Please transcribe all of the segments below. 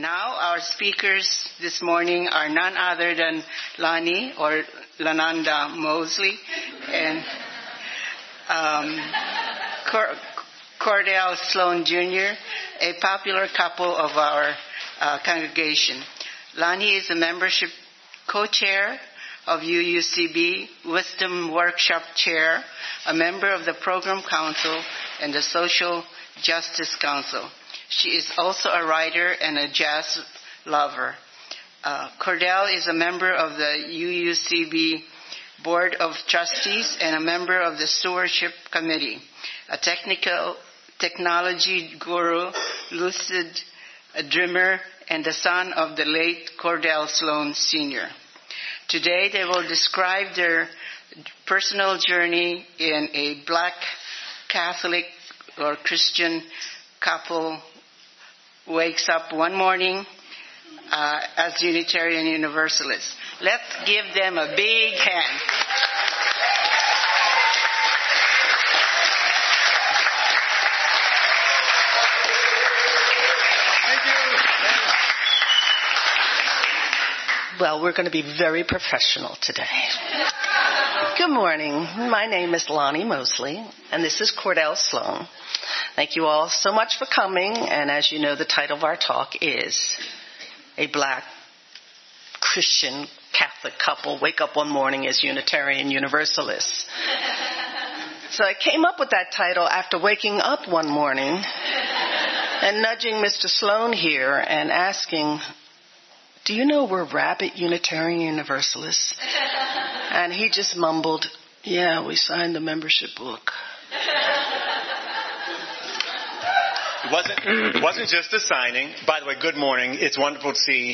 Now our speakers this morning are none other than Lani or Lananda Mosley and Cordell Sloan Jr., a popular couple of our congregation. Lani is a membership co-chair of UUCB, Wisdom Workshop Chair, a member of the Program Council and the Social Justice Council. She is also a writer and a jazz lover. Cordell is a member of the UUCB Board of Trustees and a member of the Stewardship Committee, a technology guru, lucid dreamer, and the son of the late Cordell Sloan Sr. Today they will describe their personal journey in a Black Catholic or Christian couple wakes up one morning as Unitarian Universalists. Let's give them a big hand. Thank you. Well, we're going to be very professional today. Good morning. My name is Lani Mosley, and this is Cordell Sloan. Thank you all so much for coming, and as you know, the title of our talk is A Black Christian Catholic Couple Wake Up One Morning as Unitarian Universalists. So I came up with that title after waking up one morning and nudging Mr. Sloan here and asking, do you know we're rabid Unitarian Universalists? And he just mumbled, yeah, we signed the membership book. It wasn't just a signing. By the way, good morning. It's wonderful to see,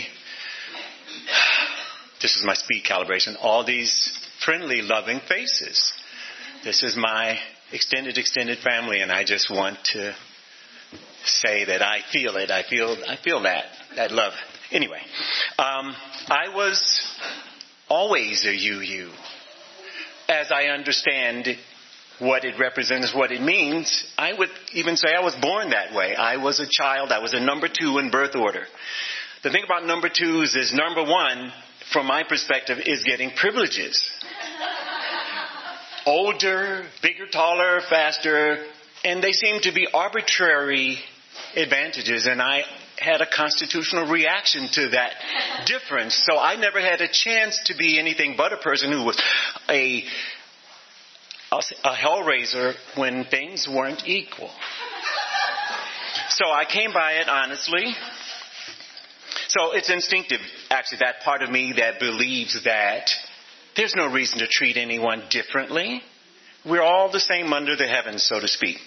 this is my speed calibration, all these friendly, loving faces. This is my extended family, and I just want to say that I feel it. I feel that love. Anyway, I was always a UU. As I understand what it represents, what it means, I would even say I was born that way. I was a child. I was a number 2 in birth order. The thing about number 2s is number 1, from my perspective, is getting privileges. Older, bigger, taller, faster, and they seem to be arbitrary advantages, and I had a constitutional reaction to that difference. So I never had a chance to be anything but a person who was a hellraiser when things weren't equal. So I came by it honestly. So it's instinctive, actually, that part of me that believes that there's no reason to treat anyone differently. We're all the same under the heavens, so to speak.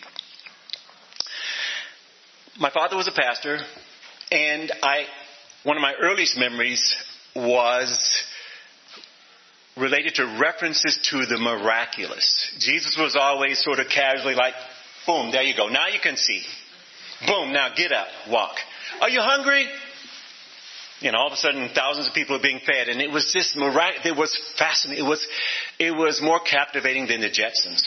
My father was a pastor, and one of my earliest memories was related to references to the miraculous. Jesus was always sort of casually like, boom, there you go. Now you can see. Boom, now get up, walk. Are you hungry? All of a sudden thousands of people are being fed, and it was just miraculous. It was fascinating. It was more captivating than the Jetsons.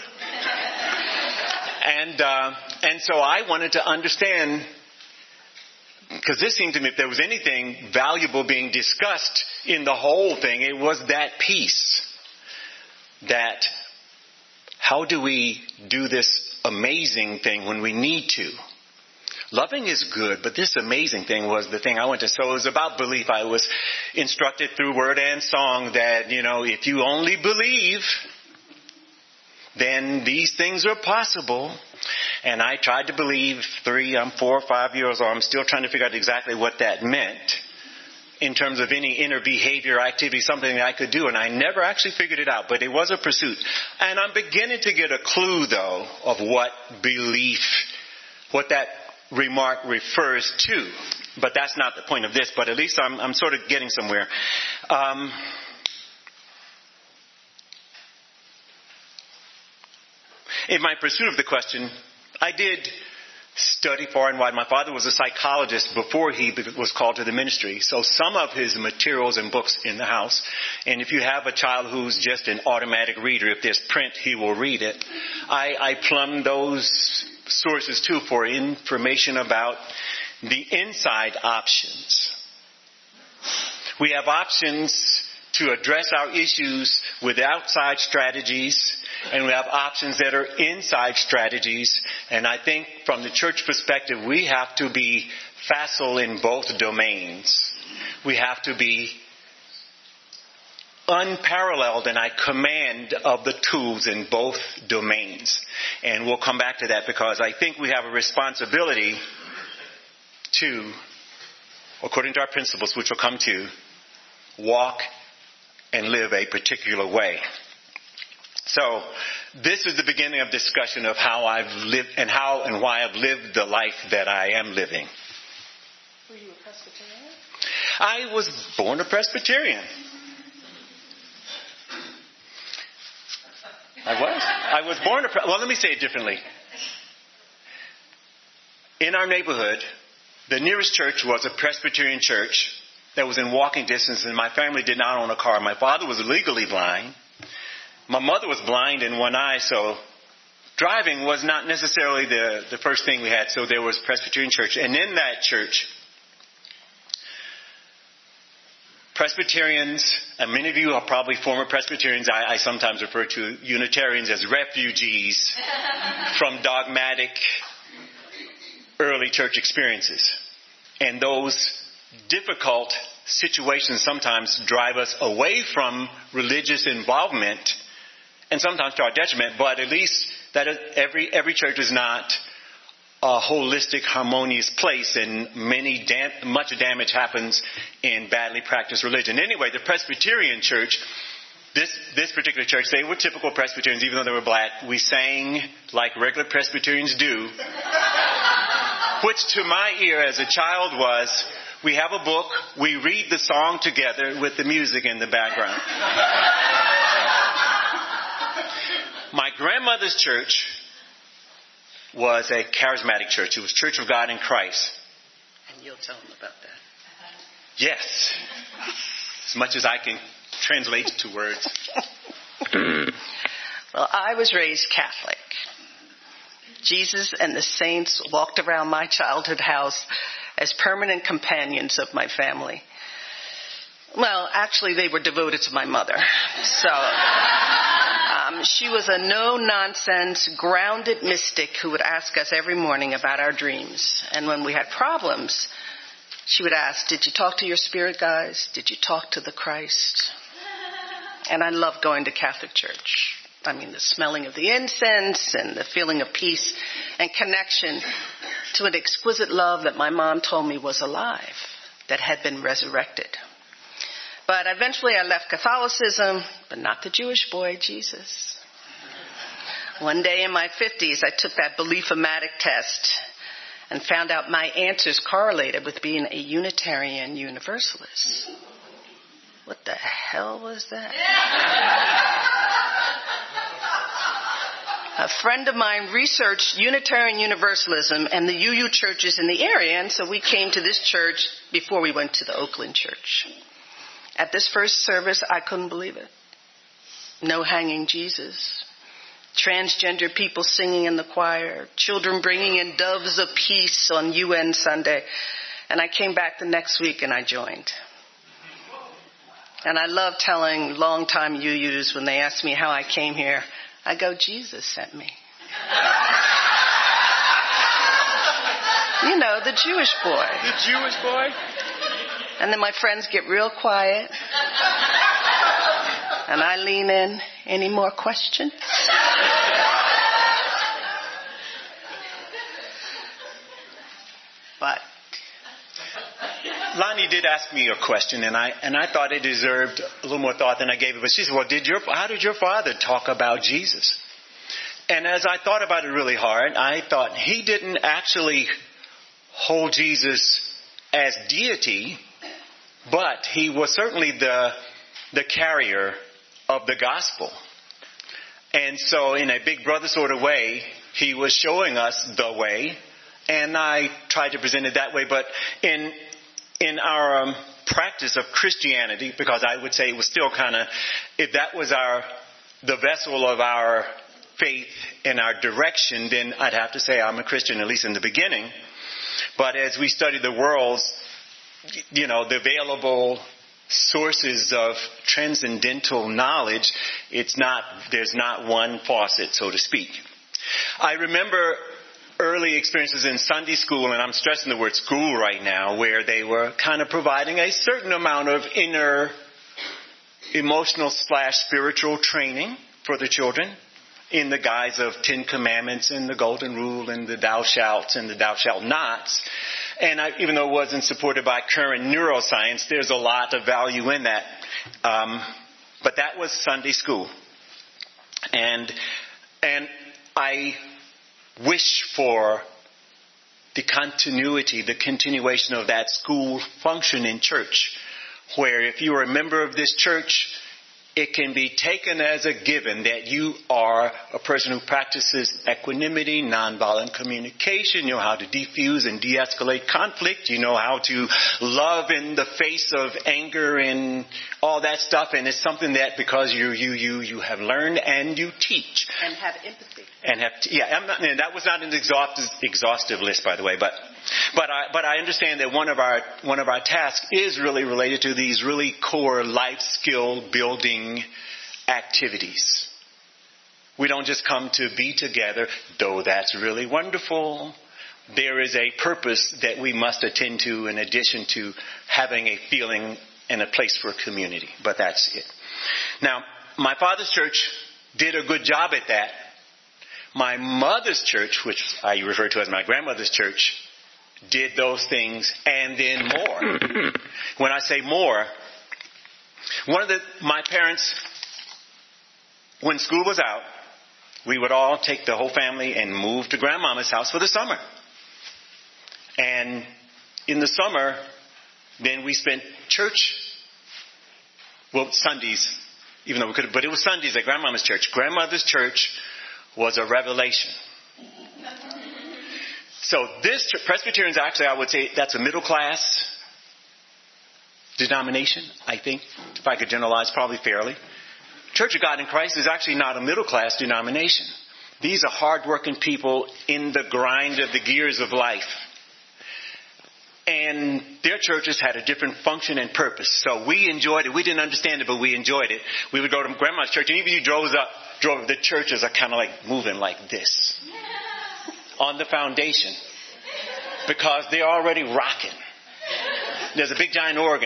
And so I wanted to understand, because this seemed to me, if there was anything valuable being discussed in the whole thing, it was that piece. That how do we do this amazing thing when we need to? Loving is good, but this amazing thing was the thing I went to. So it was about belief. I was instructed through word and song that, if you only believe, then these things are possible. And I tried to believe. I'm 4 or 5 years old. I'm still trying to figure out exactly what that meant in terms of any inner behavior, activity, something that I could do. And I never actually figured it out, but it was a pursuit. And I'm beginning to get a clue, though, of what belief, what that remark refers to. But that's not the point of this, but at least I'm sort of getting somewhere. In my pursuit of the question, I did study far and wide. My father was a psychologist before he was called to the ministry. So some of his materials and books in the house. And if you have a child who's just an automatic reader, if there's print, he will read it. I plumbed those sources too for information about the inside options. We have options to address our issues with outside strategies, and we have options that are inside strategies. And I think from the church perspective, we have to be facile in both domains. We have to be unparalleled in our command of the tools in both domains. And we'll come back to that because I think we have a responsibility to, according to our principles, which we'll come to, walk and live a particular way. So this is the beginning of discussion of how I've lived and how and why I've lived the life that I am living. Were you a Presbyterian? I was born a Presbyterian. I was born well, let me say it differently. In our neighborhood, the nearest church was a Presbyterian church that was in walking distance, and my family did not own a car. My father was legally blind. My mother was blind in one eye, so driving was not necessarily the first thing we had. So there was Presbyterian church. And in that church, Presbyterians, and many of you are probably former Presbyterians. I sometimes refer to Unitarians as refugees from dogmatic early church experiences. And those difficult situations sometimes drive us away from religious involvement, and sometimes to our detriment, but at least that every church is not a holistic, harmonious place, and much damage happens in badly practiced religion. Anyway, the Presbyterian church, this particular church, they were typical Presbyterians, even though they were black. We sang like regular Presbyterians do, which to my ear as a child was, we have a book, we read the song together with the music in the background. My grandmother's church was a charismatic church. It was Church of God in Christ. And you'll tell them about that. Yes. As much as I can translate to words. Well, I was raised Catholic. Jesus and the saints walked around my childhood house as permanent companions of my family. Well, actually, they were devoted to my mother. So she was a no-nonsense, grounded mystic who would ask us every morning about our dreams. And when we had problems, she would ask, did you talk to your spirit guides? Did you talk to the Christ? And I loved going to Catholic church. I mean, the smelling of the incense and the feeling of peace and connection to an exquisite love that my mom told me was alive, that had been resurrected. But eventually I left Catholicism, but not the Jewish boy, Jesus. One day in my 50s, I took that belief-o-matic test and found out my answers correlated with being a Unitarian Universalist. What the hell was that? A friend of mine researched Unitarian Universalism and the UU churches in the area, and so we came to this church before we went to the Oakland church. At this first service, I couldn't believe it. No hanging Jesus. Transgender people singing in the choir. Children bringing in doves of peace on UN Sunday. And I came back the next week and I joined. And I love telling longtime UUs when they ask me how I came here, I go, Jesus sent me. You know, the Jewish boy. The Jewish boy? And then my friends get real quiet. And I lean in. Any more questions? But Lonnie did ask me a question, and I thought it deserved a little more thought than I gave it. But she said, well, how did your father talk about Jesus? And as I thought about it really hard, I thought he didn't actually hold Jesus as deity, but he was certainly the carrier of the gospel. And so in a big brother sort of way, he was showing us the way, and I tried to present it that way. But in our practice of Christianity, because I would say it was still kind of, if that was the vessel of our faith and our direction, then I'd have to say I'm a Christian, at least in the beginning. But as we study the world's, the available sources of transcendental knowledge, there's not one faucet, so to speak. I remember early experiences in Sunday school, and I'm stressing the word school right now, where they were kind of providing a certain amount of inner emotional/spiritual training for the children in the guise of 10 Commandments and the Golden Rule and the thou shalt and the thou shalt nots. And even though it wasn't supported by current neuroscience, there's a lot of value in that. But that was Sunday school. And I wish for the continuation of that school function in church, where if you are a member of this church, it can be taken as a given that you are a person who practices equanimity, nonviolent communication. You know how to defuse and de-escalate conflict. You know how to love in the face of anger and all that stuff. And it's something that because you have learned and you teach. And have empathy. That was not an exhaustive list, by the way, but I understand that one of our tasks is really related to these really core life skill building activities. We don't just come to be together, though that's really wonderful. There is a purpose that we must attend to in addition to having a feeling and a place for community. But that's it. Now, my father's church did a good job at that. My mother's church, which I refer to as my grandmother's church, did those things and then more. When I say more, my parents, when school was out, we would all take the whole family and move to grandmama's house for the summer. And in the summer, then we spent Sundays, even though we could, but it was Sundays at grandmama's church. Grandmother's church was a revelation. So this Presbyterians, actually, I would say that's a middle class denomination, I think, if I could generalize probably fairly. Church of God in Christ is actually not a middle class denomination. These are hardworking people in the grind of the gears of life. And their churches had a different function and purpose. So we enjoyed it. We didn't understand it, but we enjoyed it. We would go to grandma's church, and even if you drove the churches are kind of like moving like this on the foundation because they're already rocking. There's a big giant organ.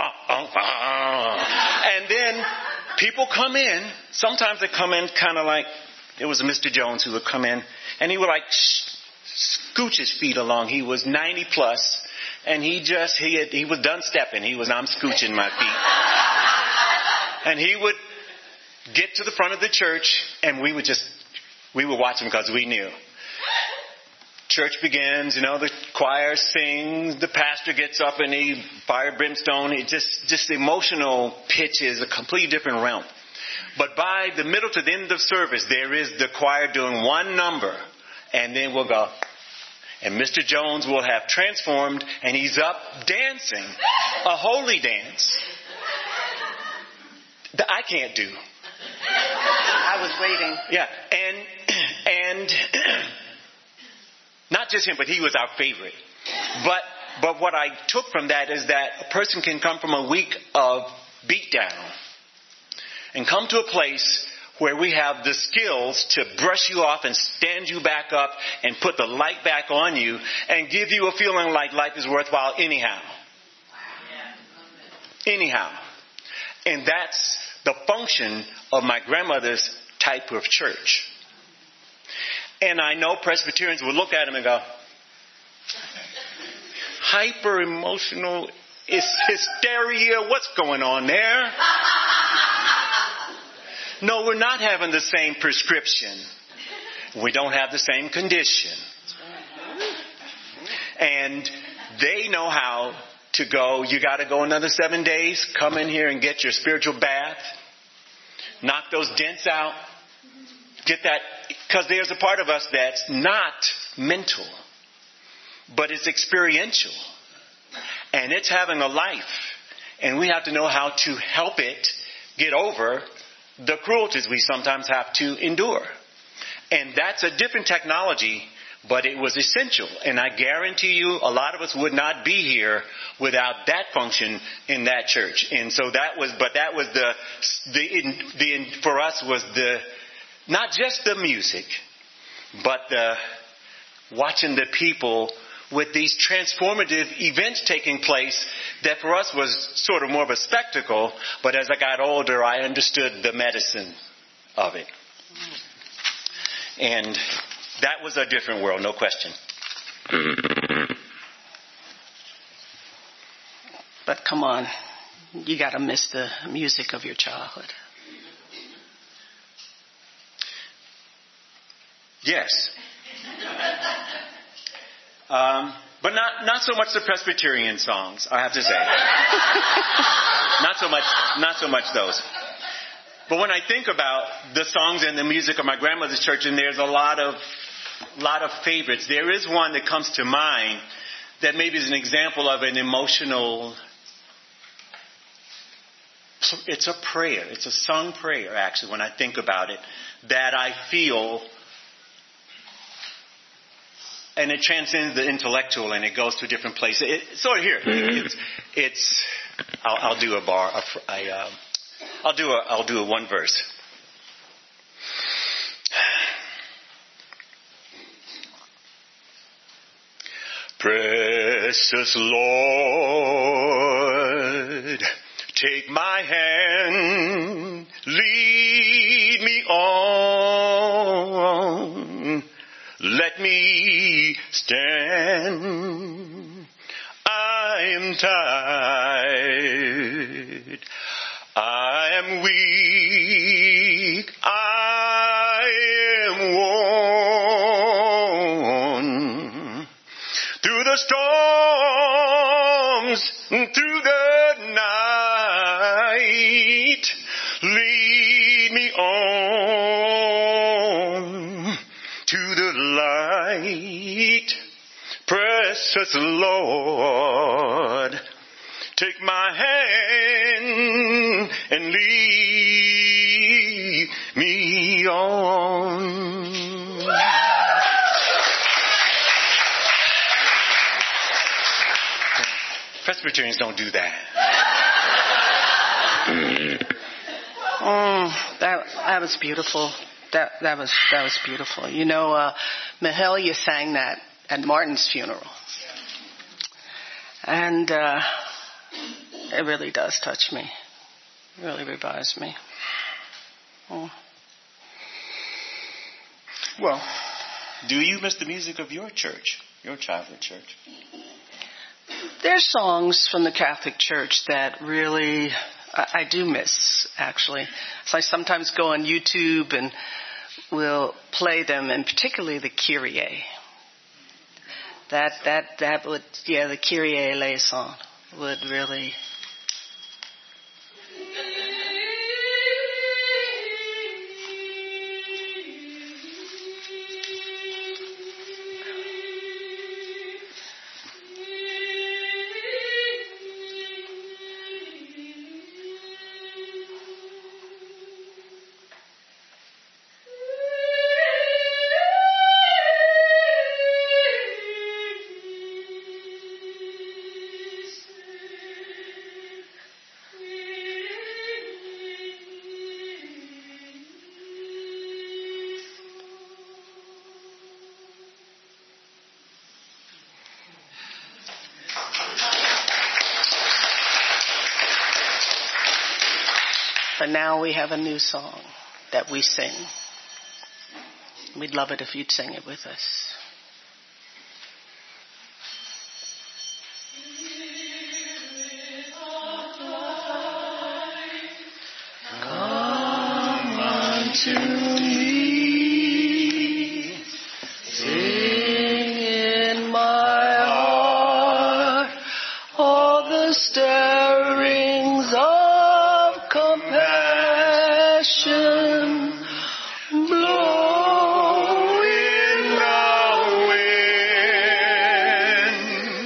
And then people come in. Sometimes they come in kind of like, it was Mr. Jones who would come in, and he would like scooch his feet along. He was 90 plus, and he was done stepping. I'm scooching my feet. And he would get to the front of the church, and we would watch him because we knew. Church begins, the choir sings, the pastor gets up and he fire brimstone. It just the emotional pitch is a completely different realm. But by the middle to the end of service, there is the choir doing one number, and then we'll go. And Mr. Jones will have transformed, and he's up dancing, a holy dance that I can't do. I was waiting. Yeah, and not just him, but he was our favorite. But what I took from that is that a person can come from a week of beatdown and come to a place where we have the skills to brush you off and stand you back up and put the light back on you and give you a feeling like life is worthwhile anyhow. Anyhow. And that's the function of my grandmother's type of church. And I know Presbyterians will look at him and go, hyper emotional hysteria, what's going on there? No, we're not having the same prescription. We don't have the same condition. And they know how to go, you got to go another 7 days, come in here and get your spiritual bath, knock those dents out, get that, because there's a part of us that's not mental, but it's experiential. And it's having a life. And we have to know how to help it get over the cruelties we sometimes have to endure. And that's a different technology But it was essential. And I guarantee you a lot of us would not be here without that function in that church. And so for us was not just the music, but watching the people with these transformative events taking place that for us was sort of more of a spectacle. But as I got older, I understood the medicine of it. And that was a different world, no question. But come on, you got to miss the music of your childhood. Yes. But not so much the Presbyterian songs, I have to say. Not so much those. But when I think about the songs and the music of my grandmother's church, and there's a lot of favorites, there is one that comes to mind that maybe is an example of an emotional. It's a prayer. It's a sung prayer, actually, when I think about it, that I feel. And it transcends the intellectual, and it goes to a different place. So here, I'll do a bar. I'll do a one verse. Precious Lord, take my hand, lead me on. Let me stand. I am tired. I am weak. I am worn. Through the storms, through the night, lead me on to the light. Precious Lord, take my hand and lead me on. Presbyterians don't do that. That was beautiful. That was beautiful. You know, Mahalia sang that at Martin's funeral. And it really does touch me. It really revives me. Well, do you miss the music of your church, your childhood church? There's songs from the Catholic Church that really I do miss, actually. So I sometimes go on YouTube and will play them, and particularly the Kyrie. That would, the Kyrie eleison would really. But now we have a new song that we sing. We'd love it if you'd sing it with us. Come unto me, sing in my heart all the stirrings of compassion. Blow in the wind,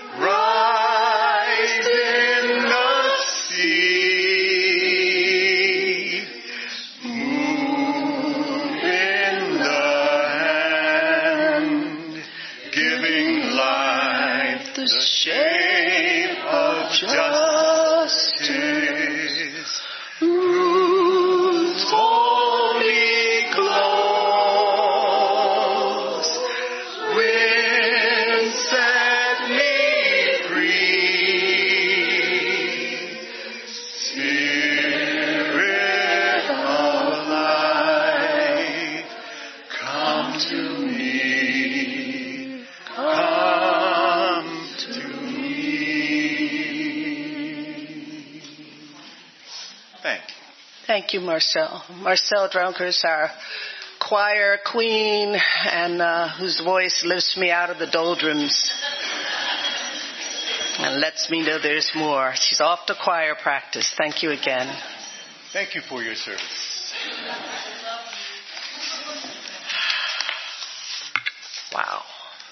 rise in the sea, move in the hand Thank you. Thank you, Marcel. Marcel Dronker is our choir queen and whose voice lifts me out of the doldrums and lets me know there's more. She's off to choir practice. Thank you again. Thank you for your service. Wow.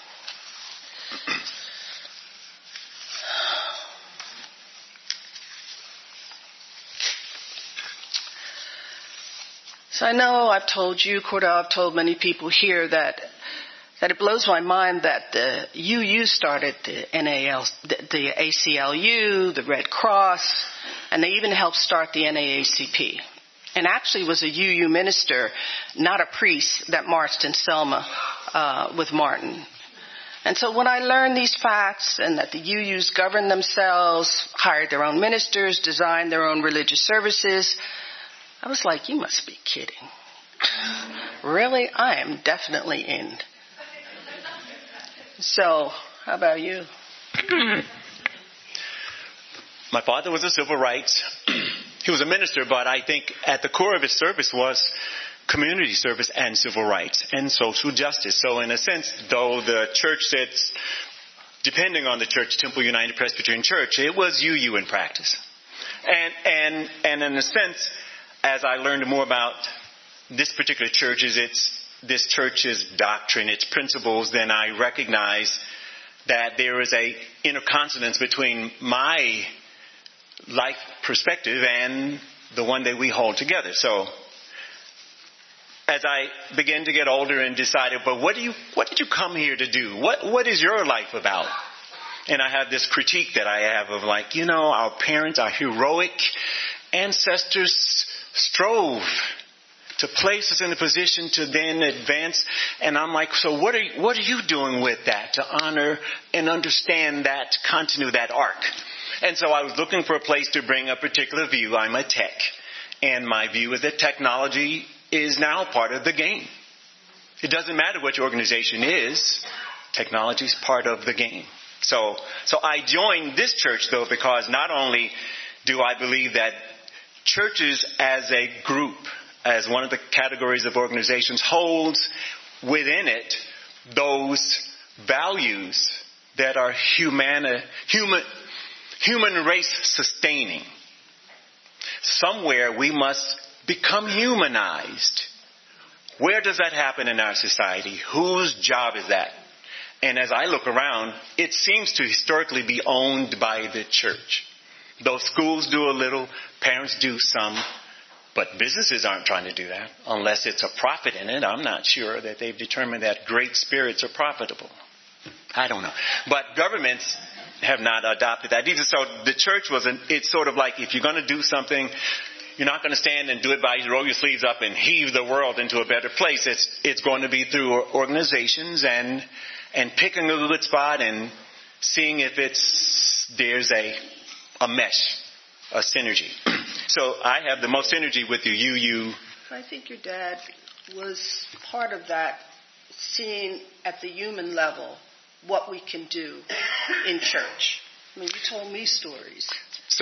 So I know I've told you, Cordell, I've told many people here that it blows my mind that the UU started the the ACLU, the Red Cross, and they even helped start the NAACP. And actually was a UU minister, not a priest, that marched in Selma with Martin. And so when I learned these facts and that the UUs governed themselves, hired their own ministers, designed their own religious services, I was like, you must be kidding. Really? I am definitely in. So, how about you? My father was a civil rights. He was a minister, but I think at the core of his service was community service and civil rights and social justice. So in a sense, though the church said, depending on the church, Temple United Presbyterian Church, it was UU in practice. And in a sense, as I learned more about this particular church, this church's doctrine, its principles, then I recognize that there is a inner consonance between my life perspective and the one that we hold together. So as I began to get older and decided, but what did you come here to do? What is your life about? And I have this critique that I have of like, our parents, our heroic ancestors strove to place us in a position to then advance. And I'm like, so what are you doing with that to honor and understand that continue, that arc? And so I was looking for a place to bring a particular view. I'm a tech. And my view is that technology is now part of the game. It doesn't matter what your organization is. Technology is part of the game. So I joined this church, though, because not only do I believe that churches as a group, as one of the categories of organizations, holds within it those values that are human race sustaining. Somewhere we must become humanized. Where does that happen in our society? Whose job is that? And as I look around, it seems to historically be owned by the church. Though schools do a little, parents do some, but businesses aren't trying to do that unless it's a profit in it. I'm not sure that they've determined that great spirits are profitable. I don't know. But governments have not adopted that either. So the church it's sort of like if you're going to do something, you're not going to stand and do it by roll your sleeves up and heave the world into a better place. It's going to be through organizations and picking a good spot and seeing if there's a mesh, a synergy. So I have the most synergy with the UU. I think your dad was part of that, seeing at the human level what we can do in church. I mean, you told me stories. So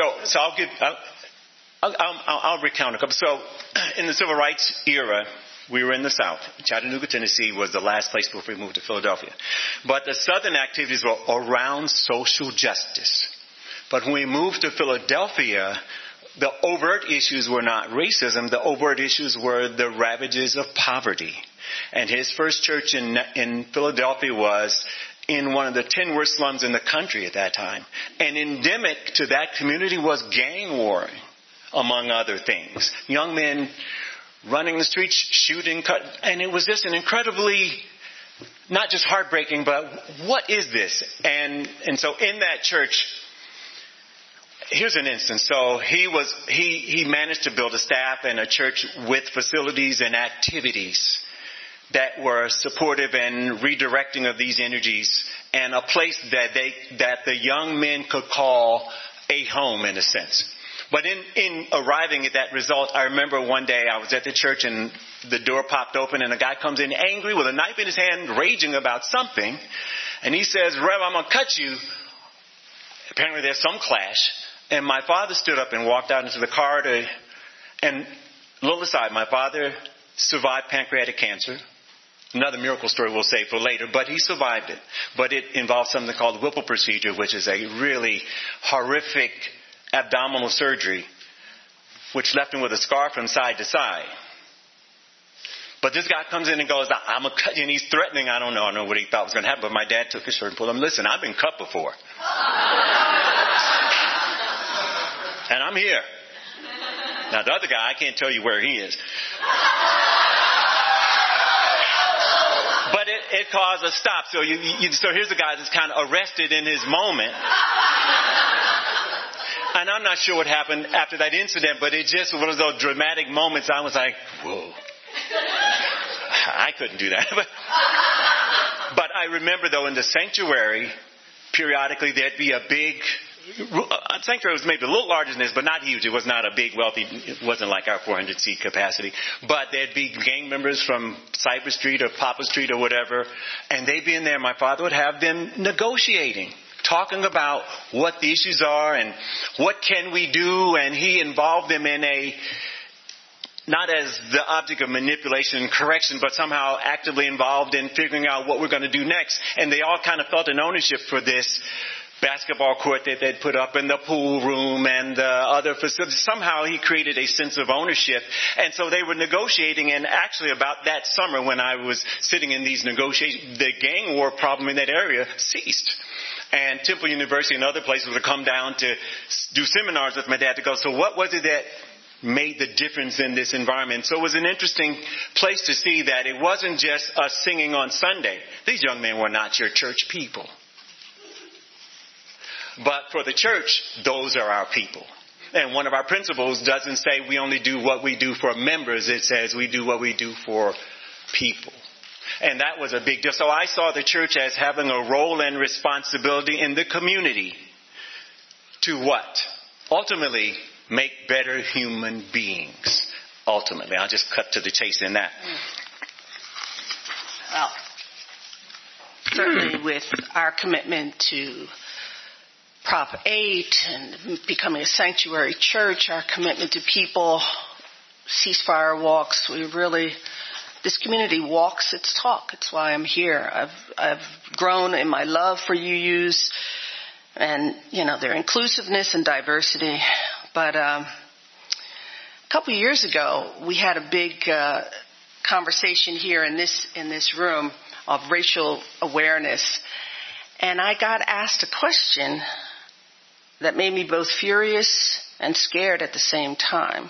I'll recount a couple. So in the civil rights era, we were in the South. Chattanooga, Tennessee was the last place before we moved to Philadelphia. But the Southern activities were around social justice. But when we moved to Philadelphia, the overt issues were not racism. The overt issues were the ravages of poverty. And his first church in Philadelphia was in one of the 10 worst slums in the country at that time. And endemic to that community was gang warring, among other things. Young men running the streets, shooting, and it was just an incredibly, not just heartbreaking, but what is this? And so in that church, here's an instance. So he managed to build a staff and a church with facilities and activities that were supportive and redirecting of these energies, and a place that the young men could call a home in a sense. But in arriving at that result, I remember one day I was at the church and the door popped open and a guy comes in angry with a knife in his hand, raging about something. And he says, "Rev, I'm going to cut you." Apparently there's some clash. And my father stood up and walked out into the corridor And little aside, my father survived pancreatic cancer. Another miracle story we'll save for later, but he survived it. But it involved something called the Whipple procedure, which is a really horrific abdominal surgery, which left him with a scar from side to side. But this guy comes in and goes, I'm going to cut you, and he's threatening. I don't know what he thought was going to happen, but my dad took his shirt and pulled him. Listen, I've been cut before. And I'm here. Now, the other guy, I can't tell you where he is. But it caused a stop. So so here's the guy that's kind of arrested in his moment. And I'm not sure what happened after that incident, but it just was one of those dramatic moments. I was like, whoa. I couldn't do that. But I remember, though, in the sanctuary, periodically there'd be a big... sanctuary was maybe a little larger than this, but not huge. It was not a big, wealthy... It wasn't like our 400-seat capacity. But there'd be gang members from Cypress Street or Papa Street or whatever, and they'd be in there. My father would have them negotiating, talking about what the issues are and what can we do, and he involved them in not as the object of manipulation and correction, but somehow actively involved in figuring out what we're going to do next. And they all kind of felt an ownership for this basketball court that they'd put up in the pool room and other facilities. Somehow he created a sense of ownership. And so they were negotiating, and actually about that summer when I was sitting in these negotiations, the gang war problem in that area ceased. And Temple University and other places would come down to do seminars with my dad to go, so what was it that made the difference in this environment? So it was an interesting place to see that it wasn't just us singing on Sunday. These young men were not your church people. But for the church, those are our people. And one of our principles doesn't say we only do what we do for members. It says we do what we do for people. And that was a big deal. So I saw the church as having a role and responsibility in the community to what? Ultimately, make better human beings. Ultimately. I'll just cut to the chase in that. Well, certainly with our commitment to Prop 8 and becoming a sanctuary church, our commitment to people, ceasefire walks, this community walks its talk. It's why I'm here. I've grown in my love for UUs and, their inclusiveness and diversity. But a couple of years ago, we had a big conversation here in this room of racial awareness. And I got asked a question that made me both furious and scared at the same time.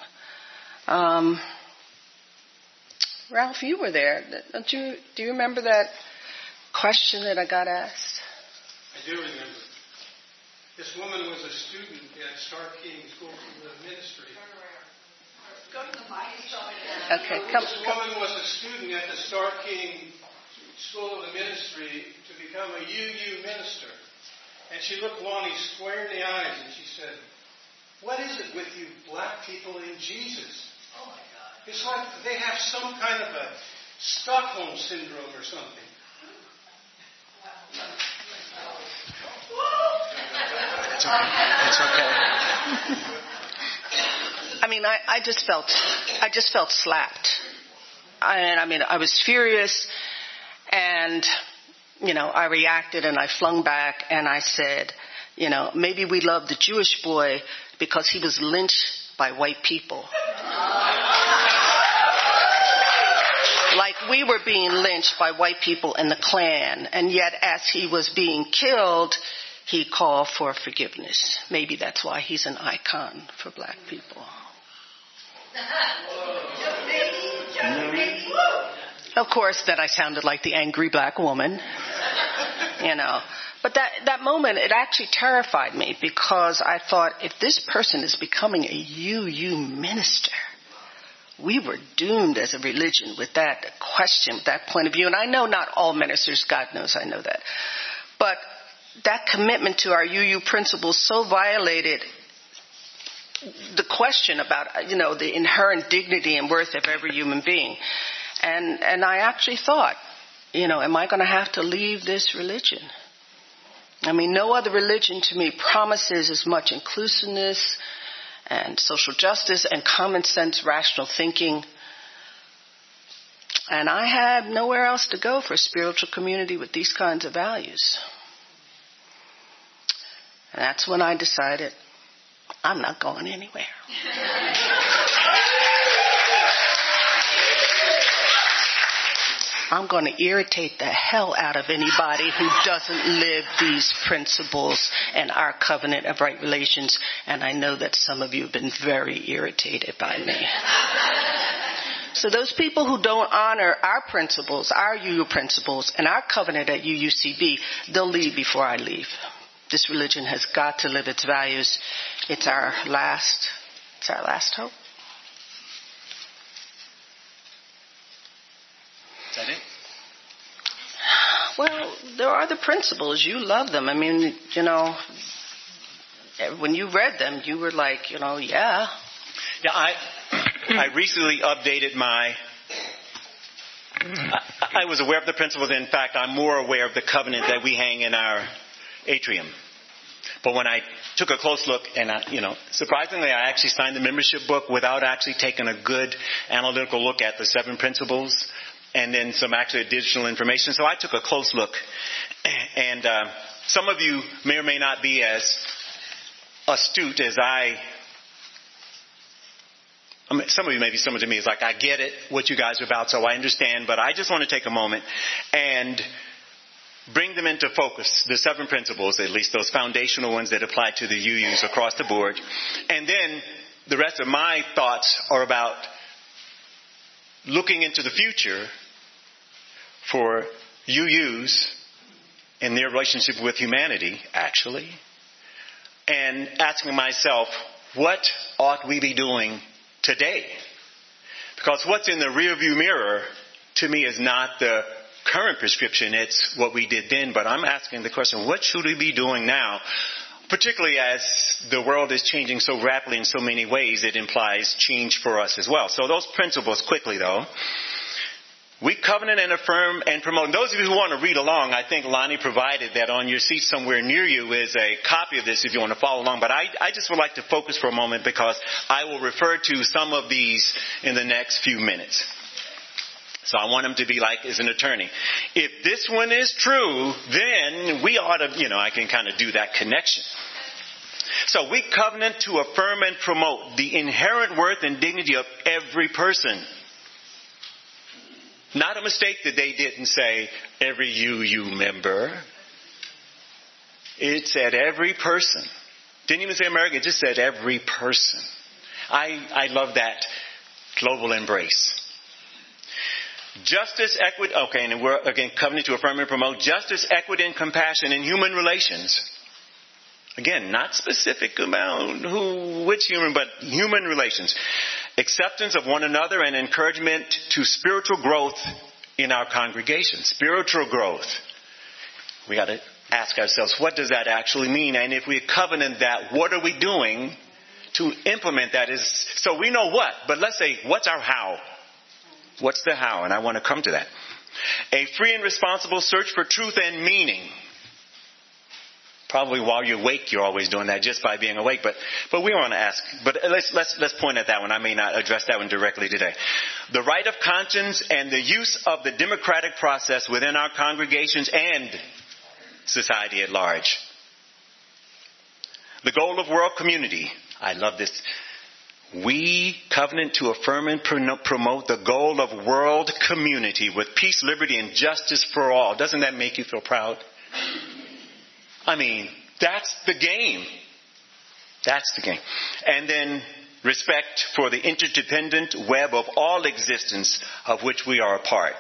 Ralph, you were there. Do you remember that question that I got asked? I do remember. This woman was a student at Starr King School of Ministry. Okay, This woman was a student at the Starr King School of the Ministry to become a UU minister. And she looked Lonnie square in the eyes and she said, "What is it with you black people in Jesus? Oh my God. It's like they have some kind of a Stockholm syndrome or something." It's okay. I mean, I just felt slapped. I was furious, and I reacted and I flung back and I said, maybe we love the Jewish boy because he was lynched by white people. Like we were being lynched by white people in the Klan, and yet as he was being killed, he called for forgiveness. Maybe that's why he's an icon for black people. Of course, then I sounded like the angry black woman, But that moment, it actually terrified me because I thought, if this person is becoming a UU minister, we were doomed as a religion with that question, with that point of view. And I know not all ministers, God knows I know that. But that commitment to our UU principles so violated the question about, the inherent dignity and worth of every human being. And I actually thought, am I going to have to leave this religion? I mean, no other religion to me promises as much inclusiveness and social justice and common sense rational thinking. And I had nowhere else to go for a spiritual community with these kinds of values. And that's when I decided I'm not going anywhere. I'm going to irritate the hell out of anybody who doesn't live these principles and our covenant of right relations. And I know that some of you have been very irritated by me. So those people who don't honor our principles, our UU principles, and our covenant at UUCB, they'll leave before I leave. This religion has got to live its values. It's our last hope. Is that it? Well, there are the principles. You love them. I mean, when you read them, you were like, yeah. Yeah, I recently updated I was aware of the principles. In fact, I'm more aware of the covenant that we hang in our atrium. But when I took a close look, and surprisingly, I actually signed the membership book without actually taking a good analytical look at the 7 principles and then some actually additional information. So I took a close look. And some of you may or may not be as astute as some of you may be similar to me. It's like, I get it, what you guys are about, so I understand. But I just want to take a moment and bring them into focus, the 7 principles, at least those foundational ones that apply to the UUs across the board. And then the rest of my thoughts are about looking into the future for UUs and their relationship with humanity, actually, and asking myself, what ought we be doing today? Because what's in the rearview mirror, to me, is not the current prescription. It's what we did then. But I'm asking the question, what should we be doing now? Particularly as the world is changing so rapidly in so many ways, it implies change for us as well. So those principles, quickly though. We covenant and affirm and promote. And those of you who want to read along, I think Lonnie provided that on your seat somewhere near you is a copy of this if you want to follow along. But I just would like to focus for a moment because I will refer to some of these in the next few minutes. So I want them to be like as an attorney. If this one is true, then we ought to, I can kind of do that connection. So we covenant to affirm and promote the inherent worth and dignity of every person. Not a mistake that they didn't say every UU member. It said every person. Didn't even say American, it just said every person. I love that global embrace. Justice, equity, and we're again covenant to affirm and promote justice, equity, and compassion in human relations. Again, not specific about which human, but human relations. Acceptance of one another and encouragement to spiritual growth in our congregation. Spiritual growth. We got to ask ourselves, what does that actually mean? And if we covenant that, what are we doing to implement that? So we know what, but let's say, what's our how? What's the how? And I want to come to that. A free and responsible search for truth and meaning. Probably while you're awake, you're always doing that just by being awake. But we want to ask. But let's point at that one. I may not address that one directly today. The right of conscience and the use of the democratic process within our congregations and society at large. The goal of world community. I love this. We covenant to affirm and promote the goal of world community with peace, liberty, and justice for all. Doesn't that make you feel proud? I mean, that's the game. That's the game. And then respect for the interdependent web of all existence of which we are a part.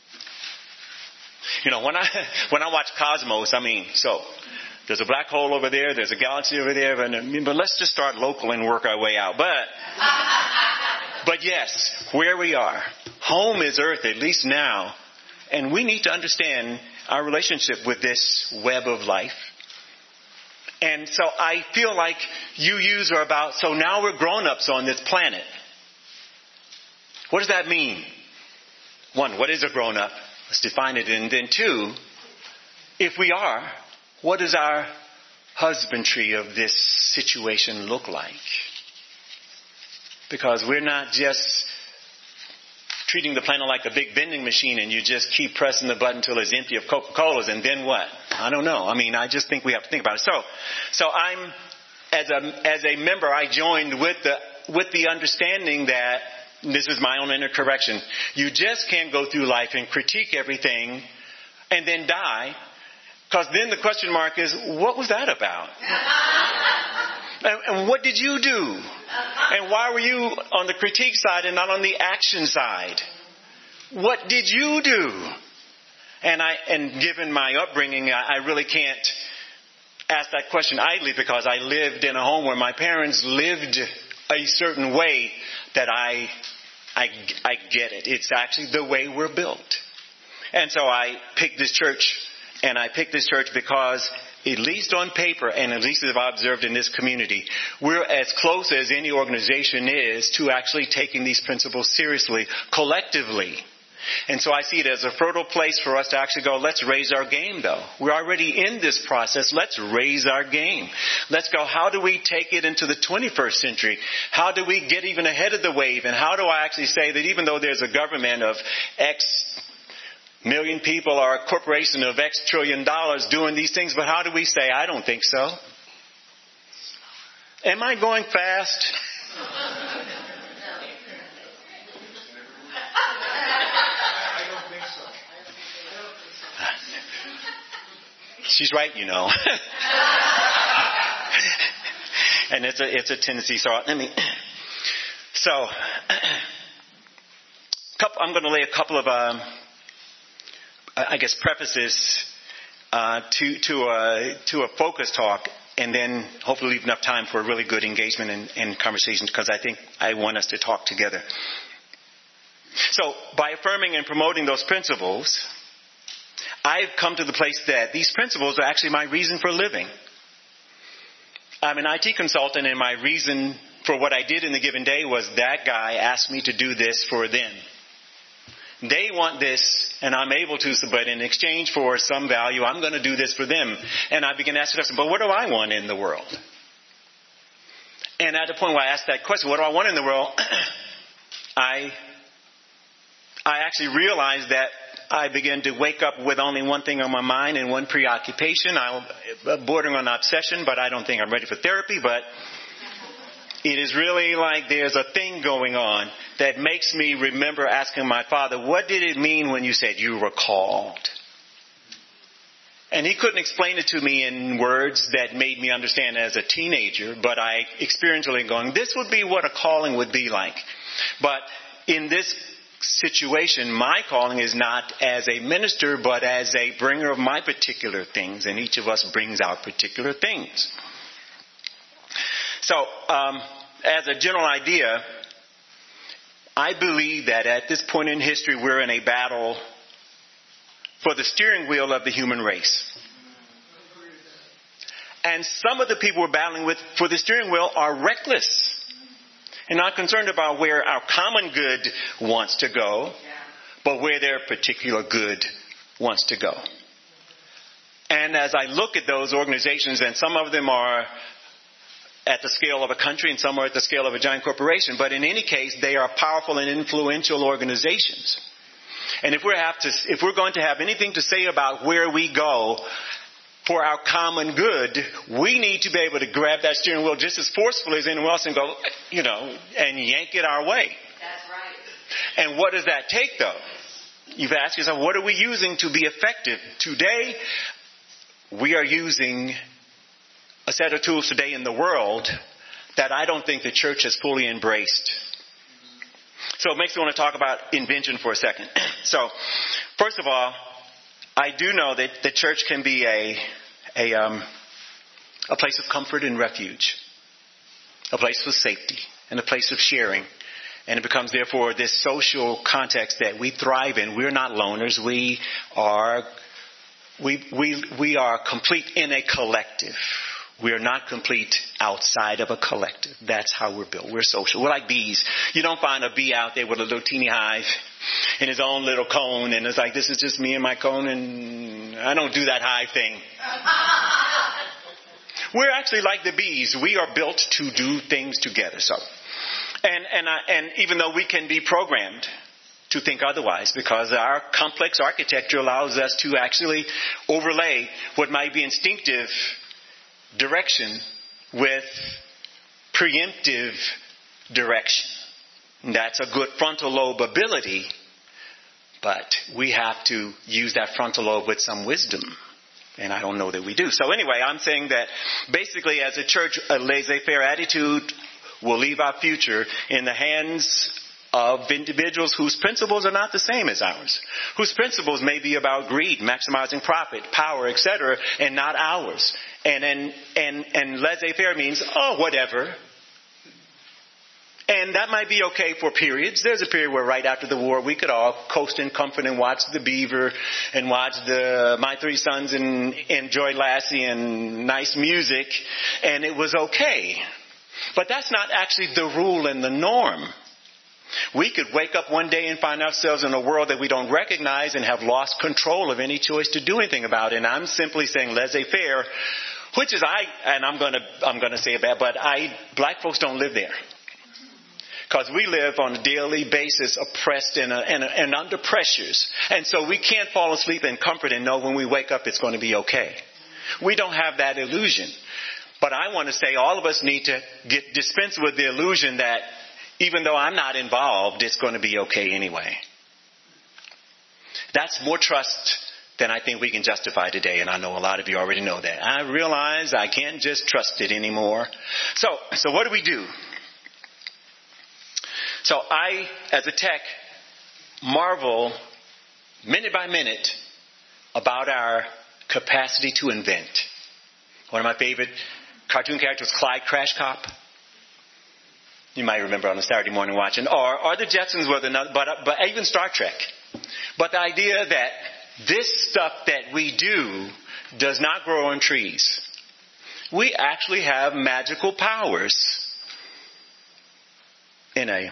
When I watch Cosmos, so there's a black hole over there, there's a galaxy over there, but let's just start local and work our way out. But yes, where we are, home is Earth, at least now, and we need to understand our relationship with this web of life. And so I feel like UUs are about, so now we're grown-ups on this planet. What does that mean? 1, what is a grown-up? Let's define it. And then 2, if we are, what does our husbandry of this situation look like? Because we're not just treating the planet like a big vending machine and you just keep pressing the button until it's empty of Coca-Colas, and then what? I don't know. I mean, I just think we have to think about it. So I'm, as a member, I joined with the understanding that this is my own inner correction. You just can't go through life and critique everything and then die, because then the question mark is, what was that about? And what did you do? And why were you on the critique side and not on the action side? What did you do? And given my upbringing, I really can't ask that question idly, because I lived in a home where my parents lived a certain way that I get it. It's actually the way we're built. And so I picked this church, and I picked this church because, at least on paper, and at least as I've observed in this community, we're as close as any organization is to actually taking these principles seriously, collectively. And so I see it as a fertile place for us to actually go, let's raise our game, though. We're already in this process. Let's raise our game. Let's go, how do we take it into the 21st century? How do we get even ahead of the wave? And how do I actually say that even though there's a government of X million people or a corporation of X trillion dollars doing these things, but how do we say, I don't think so? Am I going fast? She's right, you know. And it's a tendency. So I'm going to lay a couple of prefaces to a focus talk, and then hopefully leave enough time for a really good engagement and conversation, because I think I want us to talk together. So by affirming and promoting those principles, I've come to the place that these principles are actually my reason for living. I'm an IT consultant, and my reason for what I did in the given day was that guy asked me to do this for them. They want this, and I'm able to, but in exchange for some value, I'm going to do this for them. And I began to ask the question, but what do I want in the world? And at the point where I asked that question, what do I want in the world? I actually realized that I began to wake up with only one thing on my mind and one preoccupation. I'm bordering on obsession, but I don't think I'm ready for therapy. But it is really like there's a thing going on that makes me remember asking my father, what did it mean when you said you were called? And he couldn't explain it to me in words that made me understand as a teenager, but I experientially going, this would be what a calling would be like. But in this situation, my calling is not as a minister, but as a bringer of my particular things, and each of us brings out particular things. So, as a general idea, I believe that at this point in history, we're in a battle for the steering wheel of the human race. And some of the people we're battling with for the steering wheel are reckless and not concerned about where our common good wants to go, but where their particular good wants to go. And as I look at those organizations, and some of them are at the scale of a country and some are at the scale of a giant corporation, but in any case, they are powerful and influential organizations. And if we're going to have anything to say about where we go for our common good, we need to be able to grab that steering wheel just as forcefully as anyone else and go, and yank it our way. That's right. And what does that take, though? You've asked yourself, what are we using to be effective? Today, we are using a set of tools today in the world that I don't think the church has fully embraced. So it makes me want to talk about invention for a second. So, first of all, I do know that the church can be a place of comfort and refuge, a place of safety, and a place of sharing. And it becomes, therefore, this social context that we thrive in. We're not loners. We are complete in a collective. We are not complete outside of a collective. That's how we're built. We're social. We're like bees. You don't find a bee out there with a little teeny hive in his own little cone, and it's like, this is just me and my cone, and I don't do that hive thing. We're actually like the bees. We are built to do things together. So, And even though we can be programmed to think otherwise, because our complex architecture allows us to actually overlay what might be instinctive direction with preemptive direction. That's a good frontal lobe ability, but we have to use that frontal lobe with some wisdom. And I don't know that we do. So anyway, I'm saying that basically as a church, a laissez-faire attitude will leave our future in the hands of individuals whose principles are not the same as ours, whose principles may be about greed, maximizing profit, power, etc., and not ours. And laissez-faire means, whatever. And that might be okay for periods. There's a period where right after the war we could all coast in comfort and watch The Beaver and watch My Three Sons and enjoy Lassie and nice music, and it was okay. But that's not actually the rule and the norm. We could wake up one day and find ourselves in a world that we don't recognize and have lost control of any choice to do anything about it. And I'm simply saying laissez-faire, which is I'm going to say it bad, but black folks don't live there. Because we live on a daily basis oppressed and under pressures. And so we can't fall asleep in comfort and know when we wake up it's going to be okay. We don't have that illusion. But I want to say all of us need to dispense with the illusion that even though I'm not involved, it's going to be okay anyway. That's more trust than I think we can justify today. And I know a lot of you already know that. I realize I can't just trust it anymore. So what do we do? So I, as a tech, marvel minute by minute about our capacity to invent. One of my favorite cartoon characters was Clyde Crash Cop. You might remember on a Saturday morning watching. Or the Jetsons were but even Star Trek. But the idea that this stuff that we do does not grow on trees. We actually have magical powers in a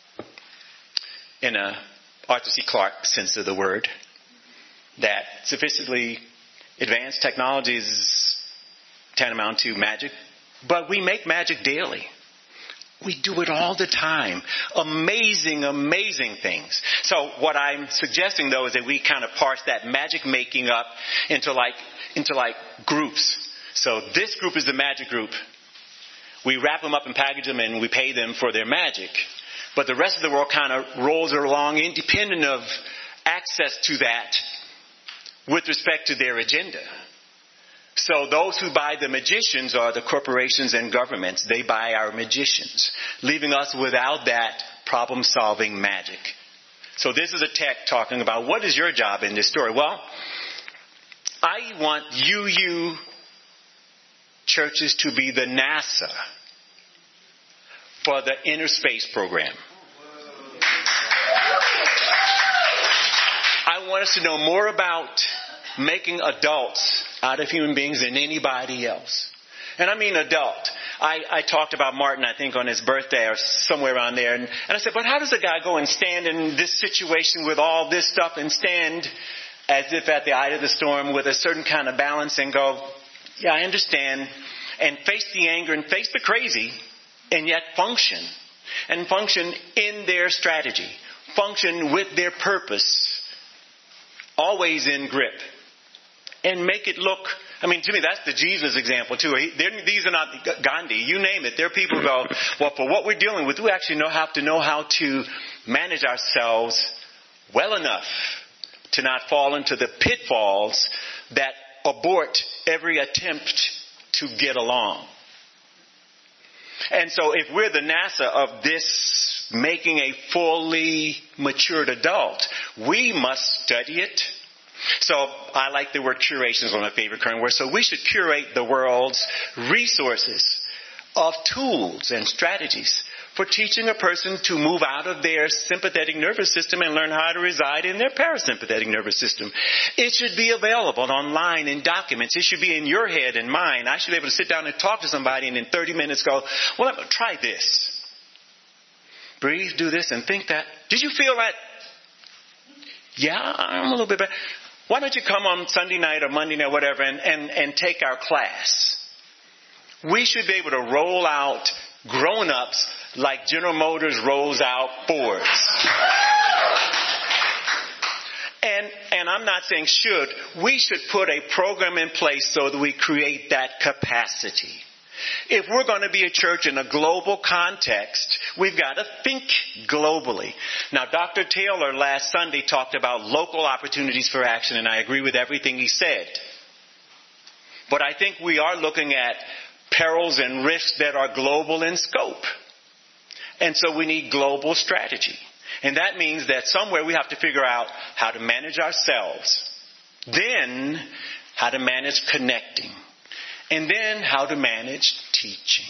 Arthur C. Clarke sense of the word, that sufficiently advanced technology is tantamount to magic, but we make magic daily. We do it all the time. Amazing, amazing things. So what I'm suggesting, though, is that we kind of parse that magic making up into like groups. So this group is the magic group. We wrap them up and package them and we pay them for their magic. But the rest of the world kind of rolls along independent of access to that with respect to their agenda. So those who buy the magicians are the corporations and governments. They buy our magicians, leaving us without that problem-solving magic. So this is a tech talking about what is your job in this story. Well, I want UU churches to be the NASA for the inner space program. I want us to know more about making adults out of human beings than anybody else. And I mean adult. I talked about Martin, I think, on his birthday or somewhere around there. And I said, but how does a guy go and stand in this situation with all this stuff and stand as if at the eye of the storm with a certain kind of balance and go, yeah, I understand, and face the anger and face the crazy, and yet function. And function in their strategy. Function with their purpose. Always in grip. And make it look, I mean, to me, that's the Jesus example, too. These are not Gandhi. You name it. There are people who go, well, for what we're dealing with, we actually have to know how to manage ourselves well enough to not fall into the pitfalls that abort every attempt to get along. And so if we're the NASA of this making a fully matured adult, we must study it. So I like the word curation, is one of my favorite current words. So we should curate the world's resources of tools and strategies for teaching a person to move out of their sympathetic nervous system and learn how to reside in their parasympathetic nervous system. It should be available online in documents. It should be in your head and mine. I should be able to sit down and talk to somebody and in 30 minutes go, well, try this. Breathe, do this, and think that. Did you feel that? Yeah, I'm a little bit better. Why don't you come on Sunday night or Monday night or whatever and take our class? We should be able to roll out grown-ups like General Motors rolls out Fords. And I'm not saying should. We should put a program in place so that we create that capacity. If we're going to be a church in a global context, we've got to think globally. Now, Dr. Taylor last Sunday talked about local opportunities for action, and I agree with everything he said. But I think we are looking at perils and risks that are global in scope. And so we need global strategy. And that means that somewhere we have to figure out how to manage ourselves, then how to manage connecting, and then how to manage teaching.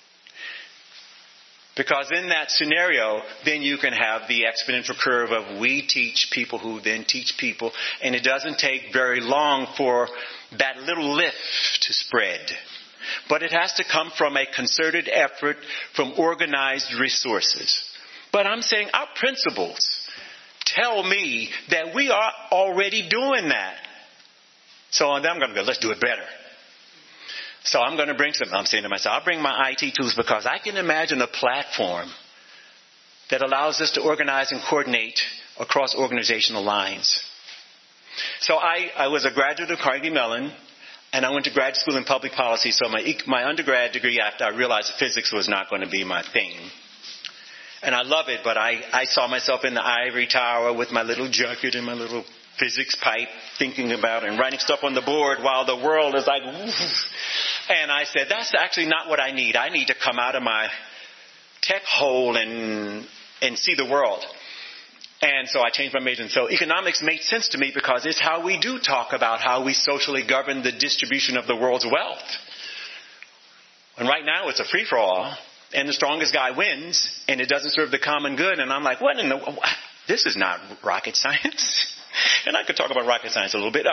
Because in that scenario, then you can have the exponential curve of we teach people who then teach people. And it doesn't take very long for that little lift to spread. But it has to come from a concerted effort from organized resources. But I'm saying our principles tell me that we are already doing that. So I'm going to go, let's do it better. So I'm going to bring I'm saying to myself, I'll bring my IT tools because I can imagine a platform that allows us to organize and coordinate across organizational lines. So I was a graduate of Carnegie Mellon, and I went to grad school in public policy. So my undergrad degree, after I realized physics was not going to be my thing. And I love it, but I saw myself in the ivory tower with my little jacket and my little physics pipe, thinking about and writing stuff on the board while the world is like, woof. And I said, that's actually not what I need. I need to come out of my tech hole and see the world. And so I changed my major. And so economics made sense to me because it's how we do talk about how we socially govern the distribution of the world's wealth. And right now it's a free-for-all. And the strongest guy wins, and it doesn't serve the common good. And I'm like, what in the... This is not rocket science. And I could talk about rocket science a little bit.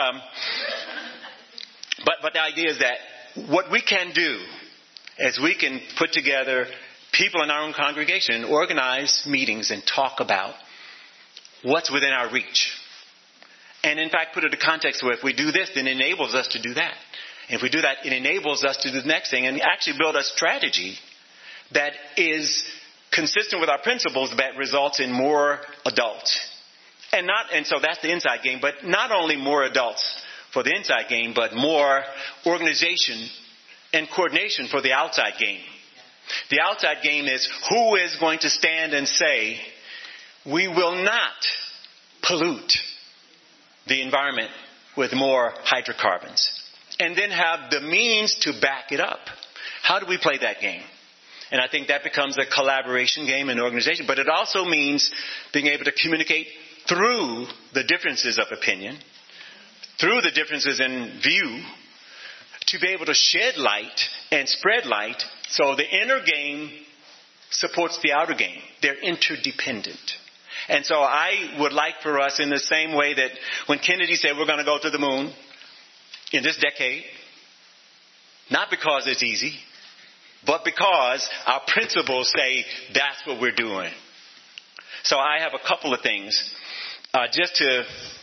But the idea is that what we can do is we can put together people in our own congregation, organize meetings, and talk about what's within our reach. And in fact, put it in context where if we do this, then it enables us to do that. And if we do that, it enables us to do the next thing and actually build a strategy that is consistent with our principles that results in more adults. And so that's the inside game, but not only more adults for the inside game, but more organization and coordination for the outside game. The outside game is who is going to stand and say, we will not pollute the environment with more hydrocarbons. And then have the means to back it up. How do we play that game? And I think that becomes a collaboration game in organization. But it also means being able to communicate through the differences of opinion, through the differences in view, to be able to shed light and spread light so the inner game supports the outer game. They're interdependent. And so I would like for us in the same way that when Kennedy said we're going to go to the moon in this decade, not because it's easy, but because our principles say that's what we're doing. So I have a couple of things just to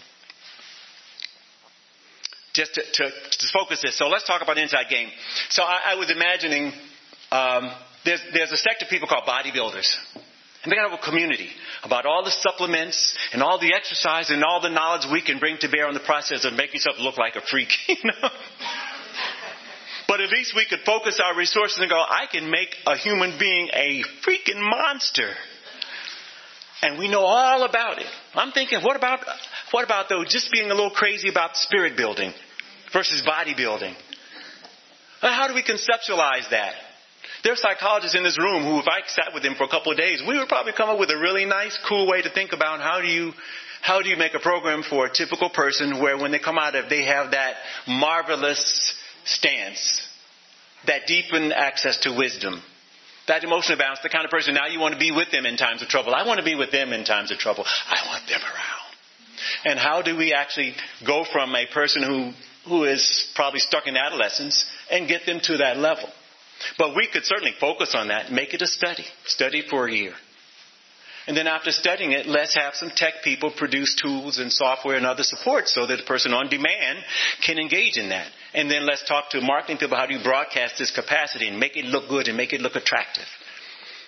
focus this. So let's talk about inside game. So I was imagining there's a sect of people called bodybuilders. And they have a community about all the supplements and all the exercise and all the knowledge we can bring to bear on the process of making yourself look like a freak. You know? But at least we could focus our resources and go, I can make a human being a freaking monster. And we know all about it. I'm thinking, what about though just being a little crazy about spirit building versus bodybuilding? How do we conceptualize that? There are psychologists in this room who, if I sat with them for a couple of days, we would probably come up with a really nice, cool way to think about how do you make a program for a typical person where when they come out of it, they have that marvelous stance, that deepened access to wisdom, that emotional balance, the kind of person now you want to be with them in times of trouble. I want to be with them in times of trouble. I want them around. And how do we actually go from a person who is probably stuck in adolescence and get them to that level? But we could certainly focus on that, make it a study for a year. And then after studying it, let's have some tech people produce tools and software and other support so that the person on demand can engage in that. And then let's talk to marketing people, how do you broadcast this capacity and make it look good and make it look attractive?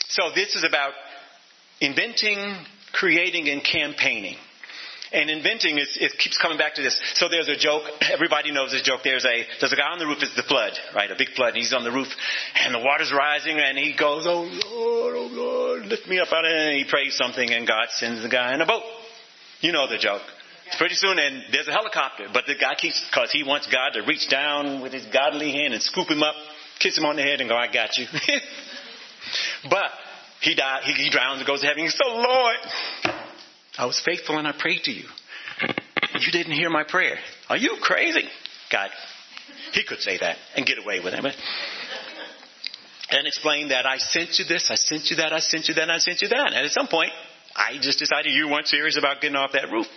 So this is about inventing, creating, and campaigning. And inventing, it keeps coming back to this. So there's a joke. Everybody knows this joke. There's a guy on the roof. It's the flood, right? A big flood. And he's on the roof, and the water's rising, and he goes, "Oh Lord, lift me up out of it." And he prays something, and God sends the guy in a boat. You know the joke. Pretty soon, and there's a helicopter, but the guy keeps, because he wants God to reach down with his godly hand and scoop him up, kiss him on the head, and go, "I got you." But he died. He drowns and goes to heaven. He says, "So Lord, I was faithful and I prayed to you. You didn't hear my prayer. Are you crazy?" God, he could say that and get away with it. And explain that I sent you this, I sent you that, I sent you that, and I sent you that. And at some point, I just decided you weren't serious about getting off that roof.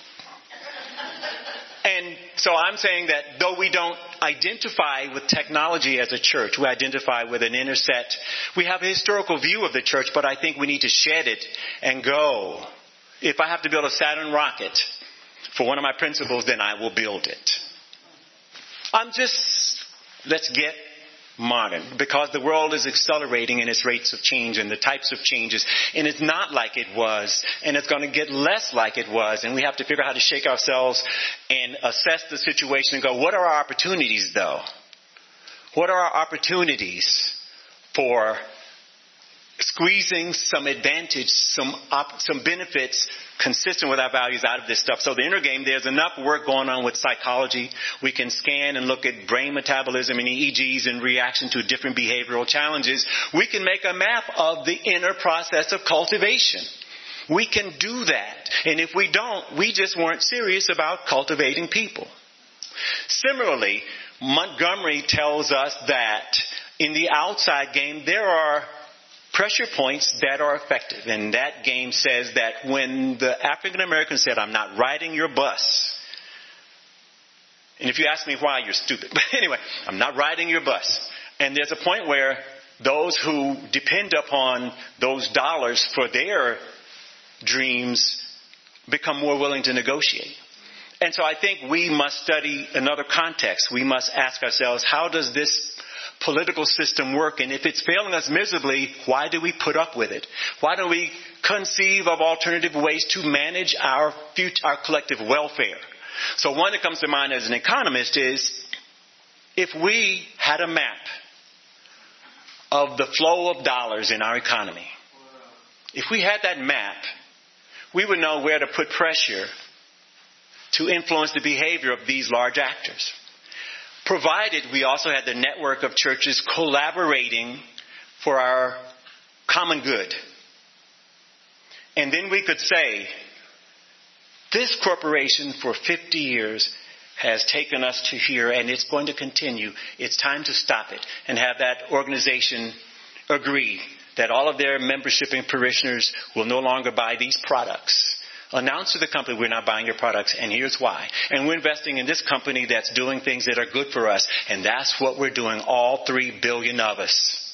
And so I'm saying that though we don't identify with technology as a church, we identify with an inner set. We have a historical view of the church, but I think we need to shed it and go. If I have to build a Saturn rocket for one of my principles, then I will build it. Let's get modern, because the world is accelerating in its rates of change and the types of changes, and it's not like it was, and it's going to get less like it was, and we have to figure out how to shake ourselves and assess the situation and go, what are our opportunities though? What are our opportunities for squeezing some advantage, some benefits consistent with our values out of this stuff? So the inner game, there's enough work going on with psychology. We can scan and look at brain metabolism and EEGs in reaction to different behavioral challenges. We can make a map of the inner process of cultivation. We can do that. And if we don't, we just weren't serious about cultivating people. Similarly, Montgomery tells us that in the outside game, there are pressure points that are effective. And that game says that when the African American said, "I'm not riding your bus," and if you ask me why, you're stupid. But anyway, "I'm not riding your bus." And there's a point where those who depend upon those dollars for their dreams become more willing to negotiate. And so I think we must study another context. We must ask ourselves, how does this political system work? And if it's failing us miserably, why do we put up with it? Why don't we conceive of alternative ways to manage our collective welfare? So one that comes to mind as an economist is, if we had a map of the flow of dollars in our economy, if we had that map, we would know where to put pressure to influence the behavior of these large actors. Provided we also had the network of churches collaborating for our common good. And then we could say, this corporation for 50 years has taken us to here, and it's going to continue. It's time to stop it. And have that organization agree that all of their membership and parishioners will no longer buy these products. Announce to the company, we're not buying your products, and here's why. And we're investing in this company that's doing things that are good for us. And that's what we're doing, all 3 billion of us.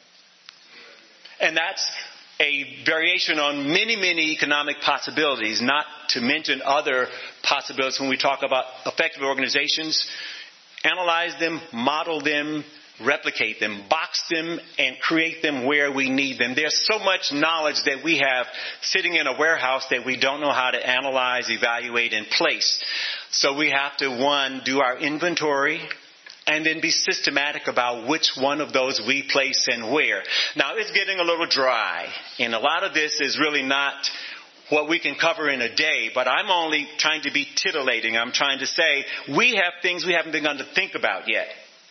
And that's a variation on many, many economic possibilities, not to mention other possibilities when we talk about effective organizations. Analyze them, model them, replicate them, box them, and create them where we need them. There's so much knowledge that we have sitting in a warehouse that we don't know how to analyze, evaluate, and place. So we have to, one, do our inventory, and then be systematic about which one of those we place and where. Now, it's getting a little dry, and a lot of this is really not what we can cover in a day, but I'm only trying to be titillating. I'm trying to say we have things we haven't begun to think about yet.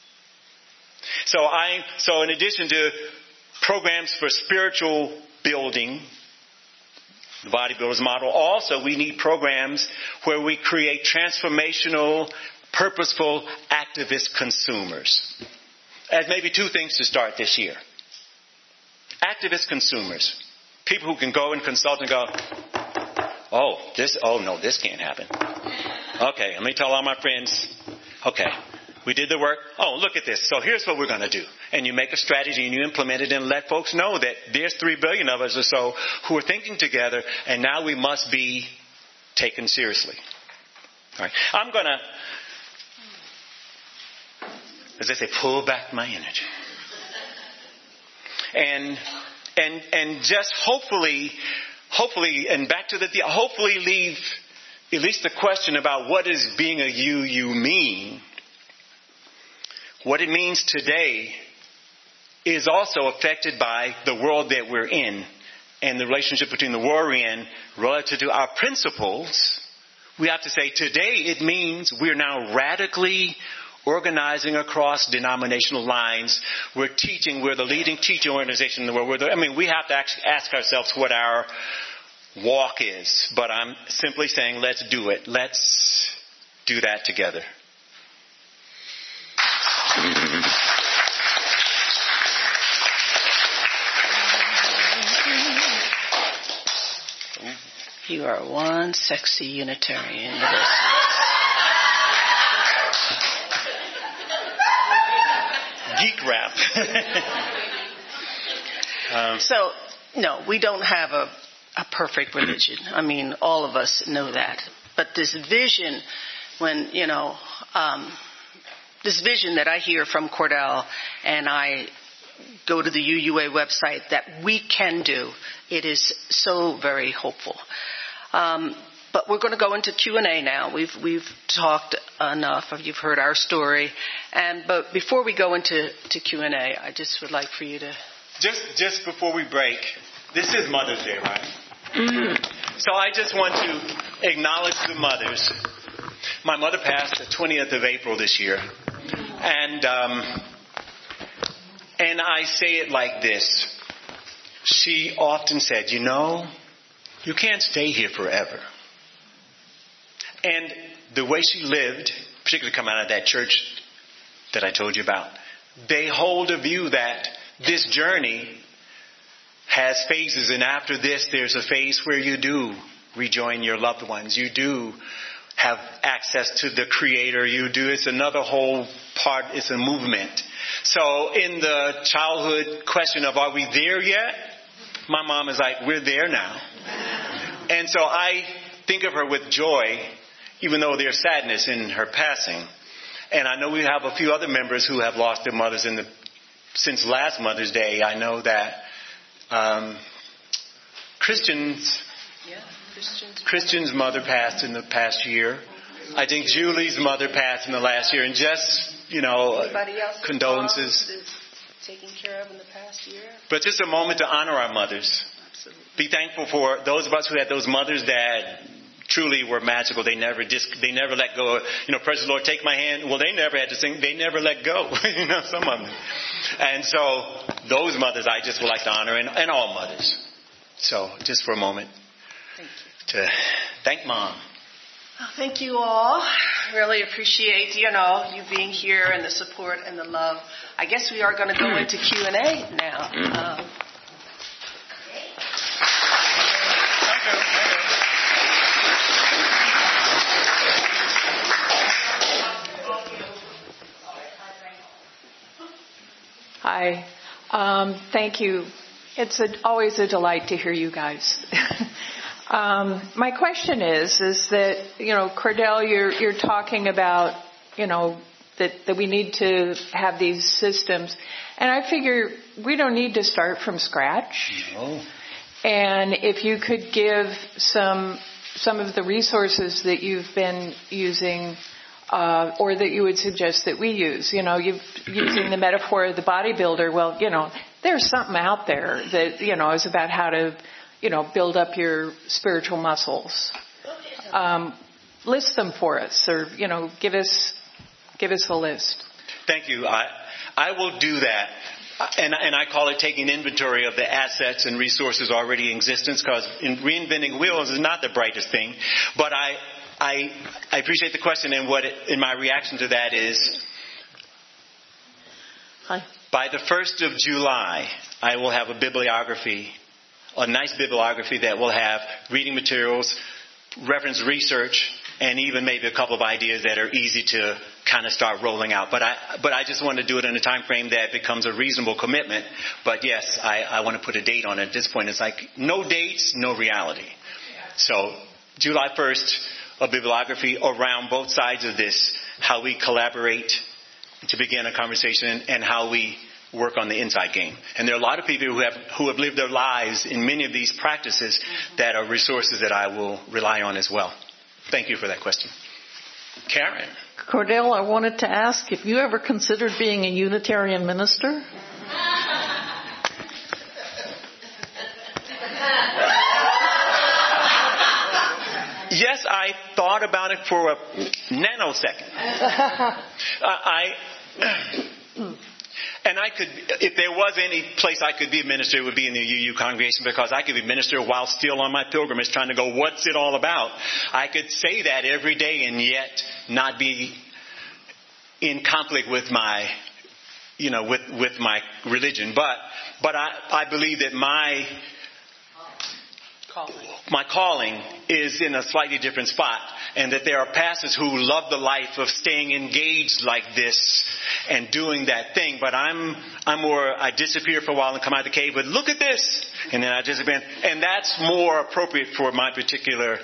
So in addition to programs for spiritual building, the bodybuilders model, also we need programs where we create transformational, purposeful, activist consumers. As maybe 2 things to start this year. Activist consumers. People who can go and consult and go, this can't happen. Okay, let me tell all my friends, okay, we did the work. Oh, look at this. So here's what we're going to do. And you make a strategy and you implement it and let folks know that there's 3 billion of us or so who are thinking together, and now we must be taken seriously. All right. I'm going to, as I say, pull back my energy. And and just hopefully, and back to hopefully leave at least the question about what does being a you mean. What it means today is also affected by the world that we're in and the relationship between the world we're in relative to our principles. We have to say today it means we're now radically organizing across denominational lines. We're the leading teaching organization in the world. We have to actually ask ourselves what our walk is. But I'm simply saying let's do it. Let's do that together. You are one sexy Unitarian. Geek rap. So, no, we don't have a perfect religion. All of us know that. But this vision, this vision that I hear from Cordell, and I go to the UUA website, that we can do, it is so very hopeful. But we're going to go into Q&A now. We've talked enough. You've heard our story. But before we go into Q&A, I just would like for you to... Just before we break, this is Mother's Day, right? Mm-hmm. So I just want to acknowledge the mothers. My mother passed the 20th of April this year. And I say it like this. She often said, you can't stay here forever. And the way she lived, particularly coming out of that church that I told you about, they hold a view that this journey has phases, and after this there's a phase where you do rejoin your loved ones. You do have access to the Creator. It's another whole part, it's a movement. So in the childhood question of are we there yet? My mom is like, we're there now. And so I think of her with joy, even though there's sadness in her passing. And I know we have a few other members who have lost their mothers since last Mother's Day. I know that Christian's mother passed in the past year. I think Julie's mother passed in the last year. And just, anybody else condolences. Is taken care of in the past year? But just a moment to honor our mothers. Absolutely. Be thankful for those of us who had those mothers that truly were magical. They never let go. Praise the Lord, take my hand. Well, they never had to sing. They never let go. Some of them. And so those mothers I just would like to honor, and all mothers. So just for a moment to thank Mom. Well, thank you all. Really appreciate, you being here and the support and the love. I guess we are going to go into Q&A now. Hi. Thank you. It's always a delight to hear you guys. My question is that, Cordell, you're talking about, that we need to have these systems. And I figure we don't need to start from scratch. No. And if you could give some of the resources that you've been using, or that you would suggest that we use, using the metaphor of the bodybuilder. Well, there's something out there that, is about how to, build up your spiritual muscles. List them for us, or, give us a list. Thank you. I will do that. And I call it taking inventory of the assets and resources already in existence, because reinventing wheels is not the brightest thing. But I appreciate the question, and and my reaction to that is, Hi. By the 1st of July, I will have a nice bibliography that will have reading materials, reference research, and even maybe a couple of ideas that are easy to kind of start rolling out. But I just want to do it in a time frame that becomes a reasonable commitment. But yes, I want to put a date on it. At this point, it's like no dates, no reality. So July 1st, a bibliography around both sides of this, how we collaborate to begin a conversation, and how we work on the inside game. And there are a lot of people who have lived their lives in many of these practices that are resources that I will rely on as well. Thank you for that question. Karen. Cordell, I wanted to ask if you ever considered being a Unitarian minister? Yes, I thought about it for a nanosecond. And I could, if there was any place I could be a minister, it would be in the UU congregation, because I could be a minister while still on my pilgrimage trying to go, what's it all about? I could say that every day and yet not be in conflict with my, with my religion. But I believe that my calling is in a slightly different spot, and that there are pastors who love the life of staying engaged like this and doing that thing. But I disappear for a while and come out of the cave, but look at this, and then I disappear, and that's more appropriate for my particular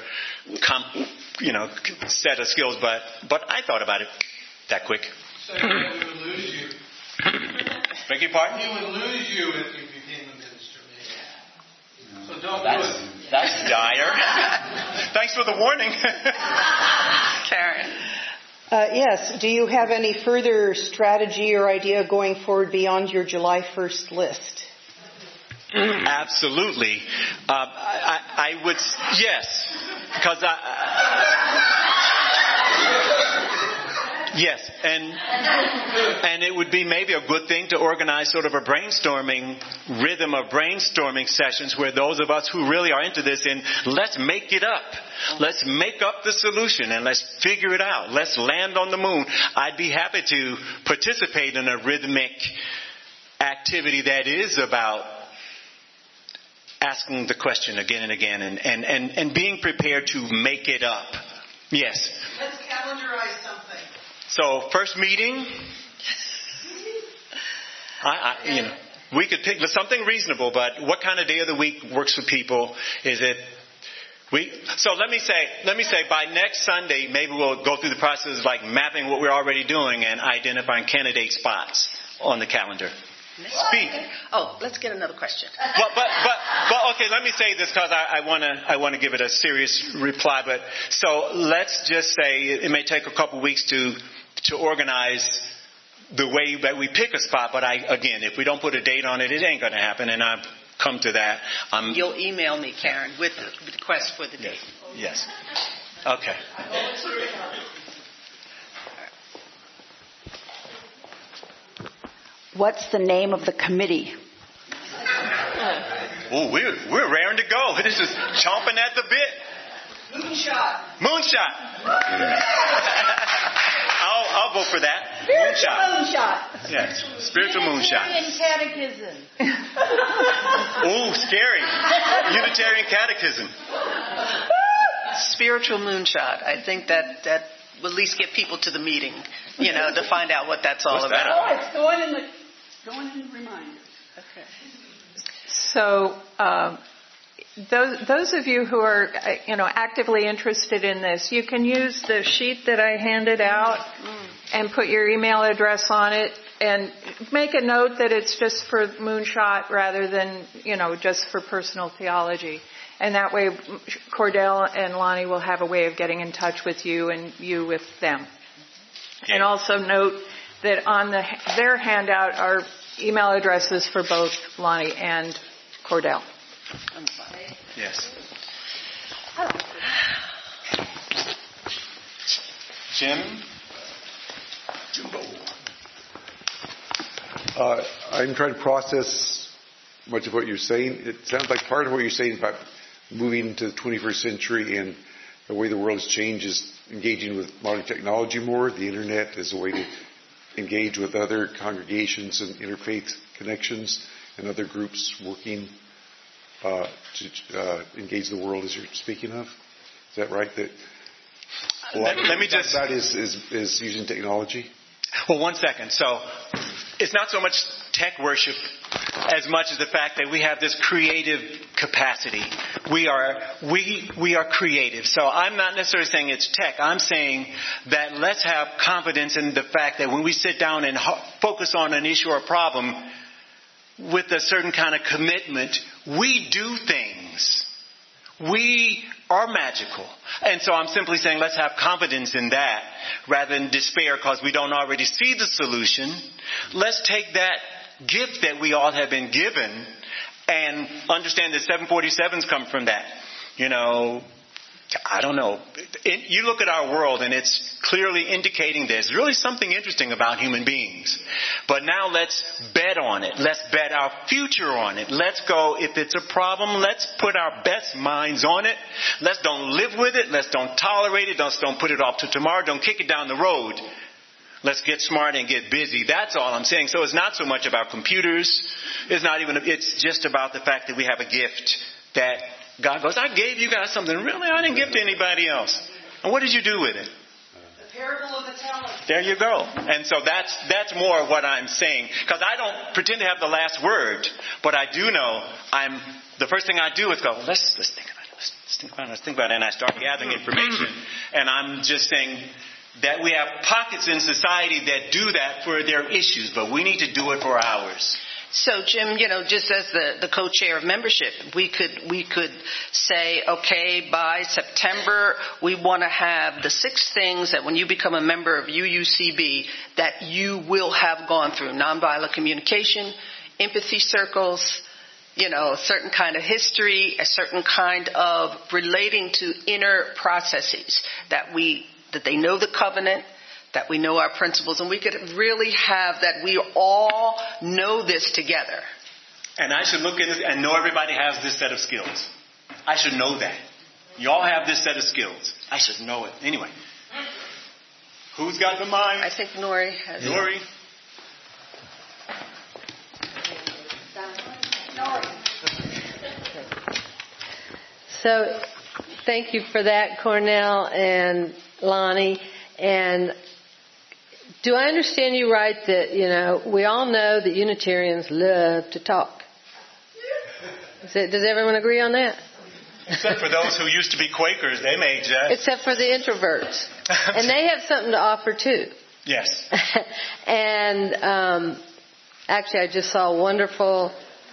set of skills. But I thought about it that quick. So we would lose you. Beg your pardon? He would lose you if you became a minister, maybe. So don't do it. That's dire. Thanks for the warning. Karen. Yes. Do you have any further strategy or idea going forward beyond your July 1st list? Absolutely. I would, yes. Because yes, and it would be maybe a good thing to organize sort of a brainstorming rhythm of brainstorming sessions where those of us who really are into this, and let's make it up. Let's make up the solution and let's figure it out. Let's land on the moon. I'd be happy to participate in a rhythmic activity that is about asking the question again and again and being prepared to make it up. Yes. Let's calendarize something. So first meeting, we could pick something reasonable, but what kind of day of the week works for people? Is it so let me say by next Sunday, maybe we'll go through the process of like mapping what we're already doing and identifying candidate spots on the calendar. Speak. Oh, let's get another question. But okay, let me say this because I want to give it a serious reply. But so let's just say it may take a couple weeks to organize the way that we pick a spot. But again, if we don't put a date on it, it ain't going to happen. And I've come to that. You'll email me, Karen, with the request for the date. Yes. Okay. What's the name of the committee? Oh, we're raring to go. This is chomping at the bit. Moonshot. I'll vote for that. Moonshot. Yes, spiritual moonshot. Unitarian catechism. Oh, scary. Unitarian catechism. Spiritual moonshot. I think that will at least get people to the meeting, to find out what that's all about. Oh, it's going in the reminders. Okay. So those of you who are actively interested in this, you can use the sheet that I handed out and put your email address on it, and make a note that it's just for Moonshot rather than just for personal theology. And that way, Cordell and Lonnie will have a way of getting in touch with you and you with them. Okay. And also note that on their handout are email addresses for both Lonnie and Cordell. Yes. Jim? Jimbo. I'm trying to process much of what you're saying. It sounds like part of what you're saying about moving into the 21st century and the way the world has changed is engaging with modern technology more. The internet is a way to engage with other congregations and interfaith connections and other groups working to engage the world as you're speaking of. Is that right? That let me just. That is using technology. Well, 1 second. So it's not so much tech worship as much as the fact that we have this creative capacity. We are creative. So I'm not necessarily saying it's tech. I'm saying that let's have confidence in the fact that when we sit down and focus on an issue or problem with a certain kind of commitment, we do things. We are magical. And so I'm simply saying let's have confidence in that rather than despair because we don't already see the solution. Let's take that gift that we all have been given and understand that 747s come from that. You know, I don't know. You look at our world and it's clearly indicating there's really something interesting about human beings. But now let's bet on it. Let's bet our future on it. Let's go, if it's a problem, let's put our best minds on it. Let's don't live with it. Let's don't tolerate it. Let's don't put it off to tomorrow. Don't kick it down the road. Let's get smart and get busy. That's all I'm saying. So it's not so much about computers. It's just about the fact that we have a gift that God goes, I gave you guys something. Really? I didn't give to anybody else. And what did you do with it? The parable of the talents. There you go. And so that's more of what I'm saying. Because I don't pretend to have the last word. But I do know the first thing I do is go, let's think about it. Let's think about it. And I start gathering information. And I'm just saying that we have pockets in society that do that for their issues. But we need to do it for ours. So, Jim, just as the co-chair of membership, we could say, okay, by September, we want to have the 6 things that when you become a member of UUCB that you will have gone through. Nonviolent communication, empathy circles, a certain kind of history, a certain kind of relating to inner processes that they know the covenant, that we know our principles, and we could really have that we all know this together. And I should look at it and know everybody has this set of skills. I should know that. You all have this set of skills. I should know it. Anyway. Who's got the mind? I think Nori has it. Nori? So, thank you for that, Cornell and Lonnie. And do I understand you right that, we all know that Unitarians love to talk? Does everyone agree on that? Except for those who used to be Quakers, they may judge. Except for the introverts. And they have something to offer too. Yes. And actually I just saw a wonderful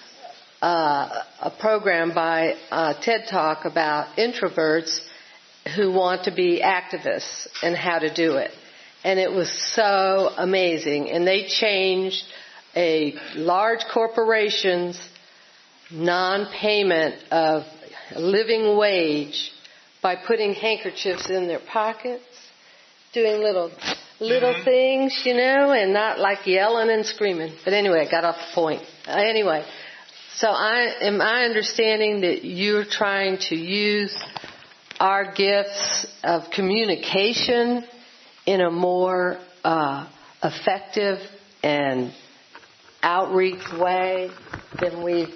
a program by TED Talk about introverts who want to be activists and how to do it. And it was so amazing. And they changed a large corporation's non-payment of a living wage by putting handkerchiefs in their pockets, doing little things, and not like yelling and screaming. But anyway, I got off the point. Anyway, so am I understanding that you're trying to use our gifts of communication in a more effective and outreach way than we've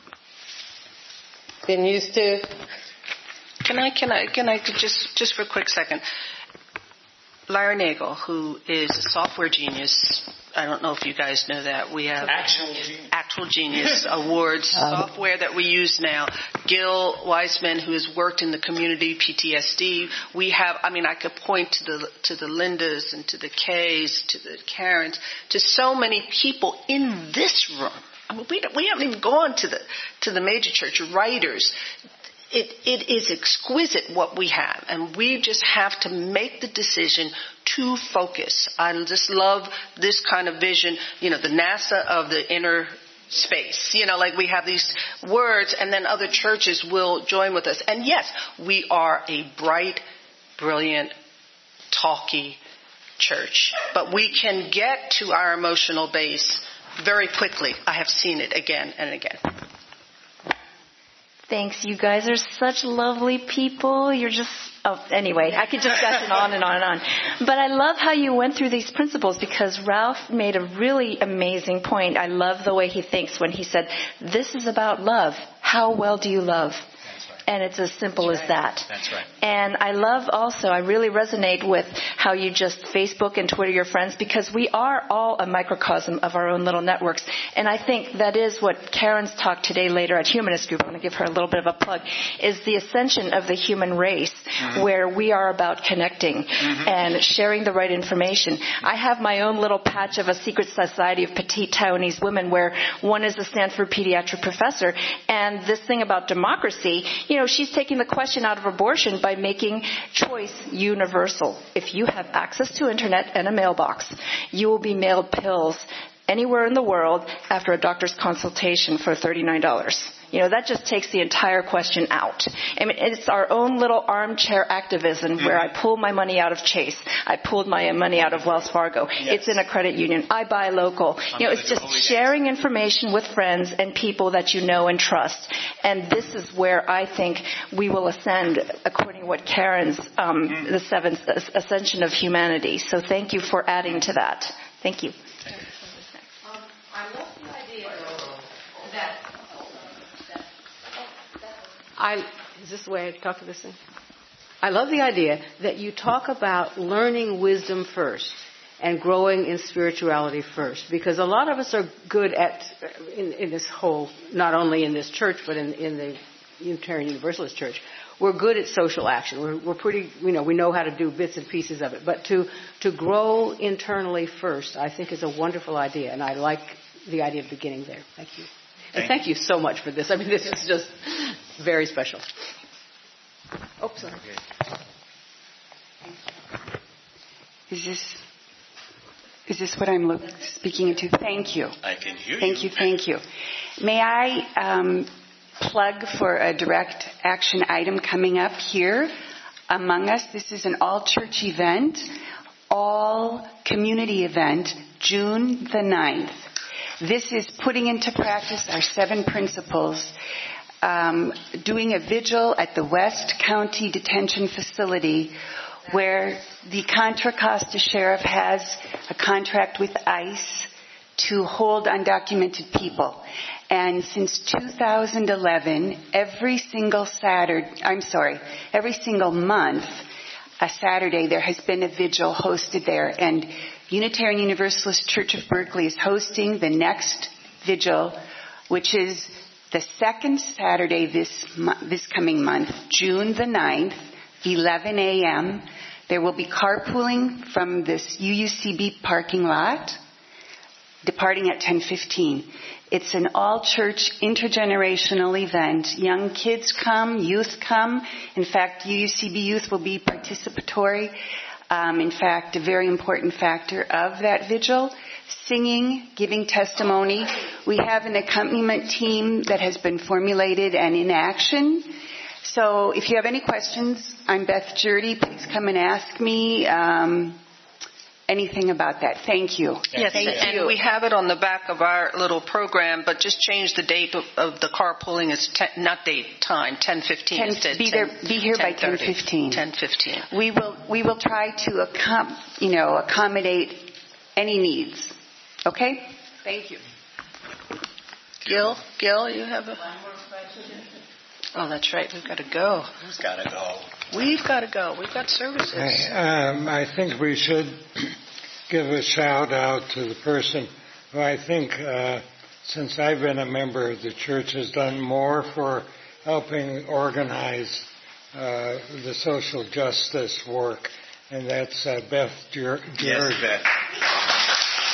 been used to? Can I just for a quick second? Larry Nagel, who is a software genius. I don't know if you guys know that. We have Actual Genius Awards, software that we use now. Gil Wiseman, who has worked in the community, PTSD. We have, I could point to the Lindas and to the Kays, to the Karens, to so many people in this room. We haven't even gone to the major church writers. It is exquisite what we have, and we just have to make the decision to focus. I just love this kind of vision, the NASA of the inner space. Like we have these words, and then other churches will join with us. And yes, we are a bright, brilliant, talky church, but we can get to our emotional base very quickly. I have seen it again and again. Thanks. You guys are such lovely people. You're just, anyway, I could just go on and on and on. But I love how you went through these principles because Ralph made a really amazing point. I love the way he thinks when he said, this is about love. How well do you love? And it's as simple as that. That's right. And I love also, I really resonate with how you just Facebook and Twitter your friends, because we are all a microcosm of our own little networks. And I think that is what Karen's talk today later at Humanist Group, I want to give her a little bit of a plug, is the ascension of the human race, where we are about connecting and sharing the right information. I have my own little patch of a secret society of petite Taiwanese women, where one is a Stanford pediatric professor, and this thing about democracy, she's taking the question out of abortion by making choice universal. If you have access to internet and a mailbox, you will be mailed pills anywhere in the world after a doctor's consultation for $39. That just takes the entire question out. I mean, it's our own little armchair activism where I pull my money out of Chase. I pulled my money out of Wells Fargo. Yes. It's in a credit union. I buy local. It's just sharing information with friends and people that you know and trust. And this is where I think we will ascend, according to what Karen's, the seventh ascension of humanity. So thank you for adding to that. Thank you. I love the idea that is this the way I talk to this thing? I love the idea that you talk about learning wisdom first and growing in spirituality first, because a lot of us are good at, in this whole, not only in this church, but in the Unitarian Universalist Church, we're good at social action. We're pretty, we know how to do bits and pieces of it. But to grow internally first, I think is a wonderful idea, and I like the idea of beginning there. Thank you. And thank you so much for this. I mean, this is just very special. Oh, sorry. Is this what I'm speaking into? Thank you. I can hear you. Thank you. May I plug for a direct action item coming up here among us? This is an all-church event, all-community event, June the 9th. This is putting into practice our 7 principles, doing a vigil at the West County Detention Facility, where the Contra Costa Sheriff has a contract with ICE to hold undocumented people. And since 2011, every single month, a Saturday, there has been a vigil hosted there. And Unitarian Universalist Church of Berkeley is hosting the next vigil, which is the second Saturday this coming month, June the 9th, 11 a.m. There will be carpooling from this UUCB parking lot, departing at 10:15. It's an all-church intergenerational event. Young kids come, youth come. In fact, UUCB youth will be participatory. In fact, a very important factor of that vigil, singing, giving testimony. We have an accompaniment team that has been formulated and in action. So if you have any questions, I'm Beth Jurdy. Please come and ask me anything about that. Thank you. Yes, and we have it on the back of our little program, but just change the date of the carpooling. Is not date, time, 10:15 instead. Be here by 10:15. 10:15. We will try to accommodate any needs. Okay? Thank you. Gil, you have a... Oh, that's right. We've got to go. Who's got to go? We've got to go. We've got services. I think we should give a shout out to the person who I think, since I've been a member of the church, has done more for helping organize the social justice work, and that's Beth Jurdy. Yes, Beth.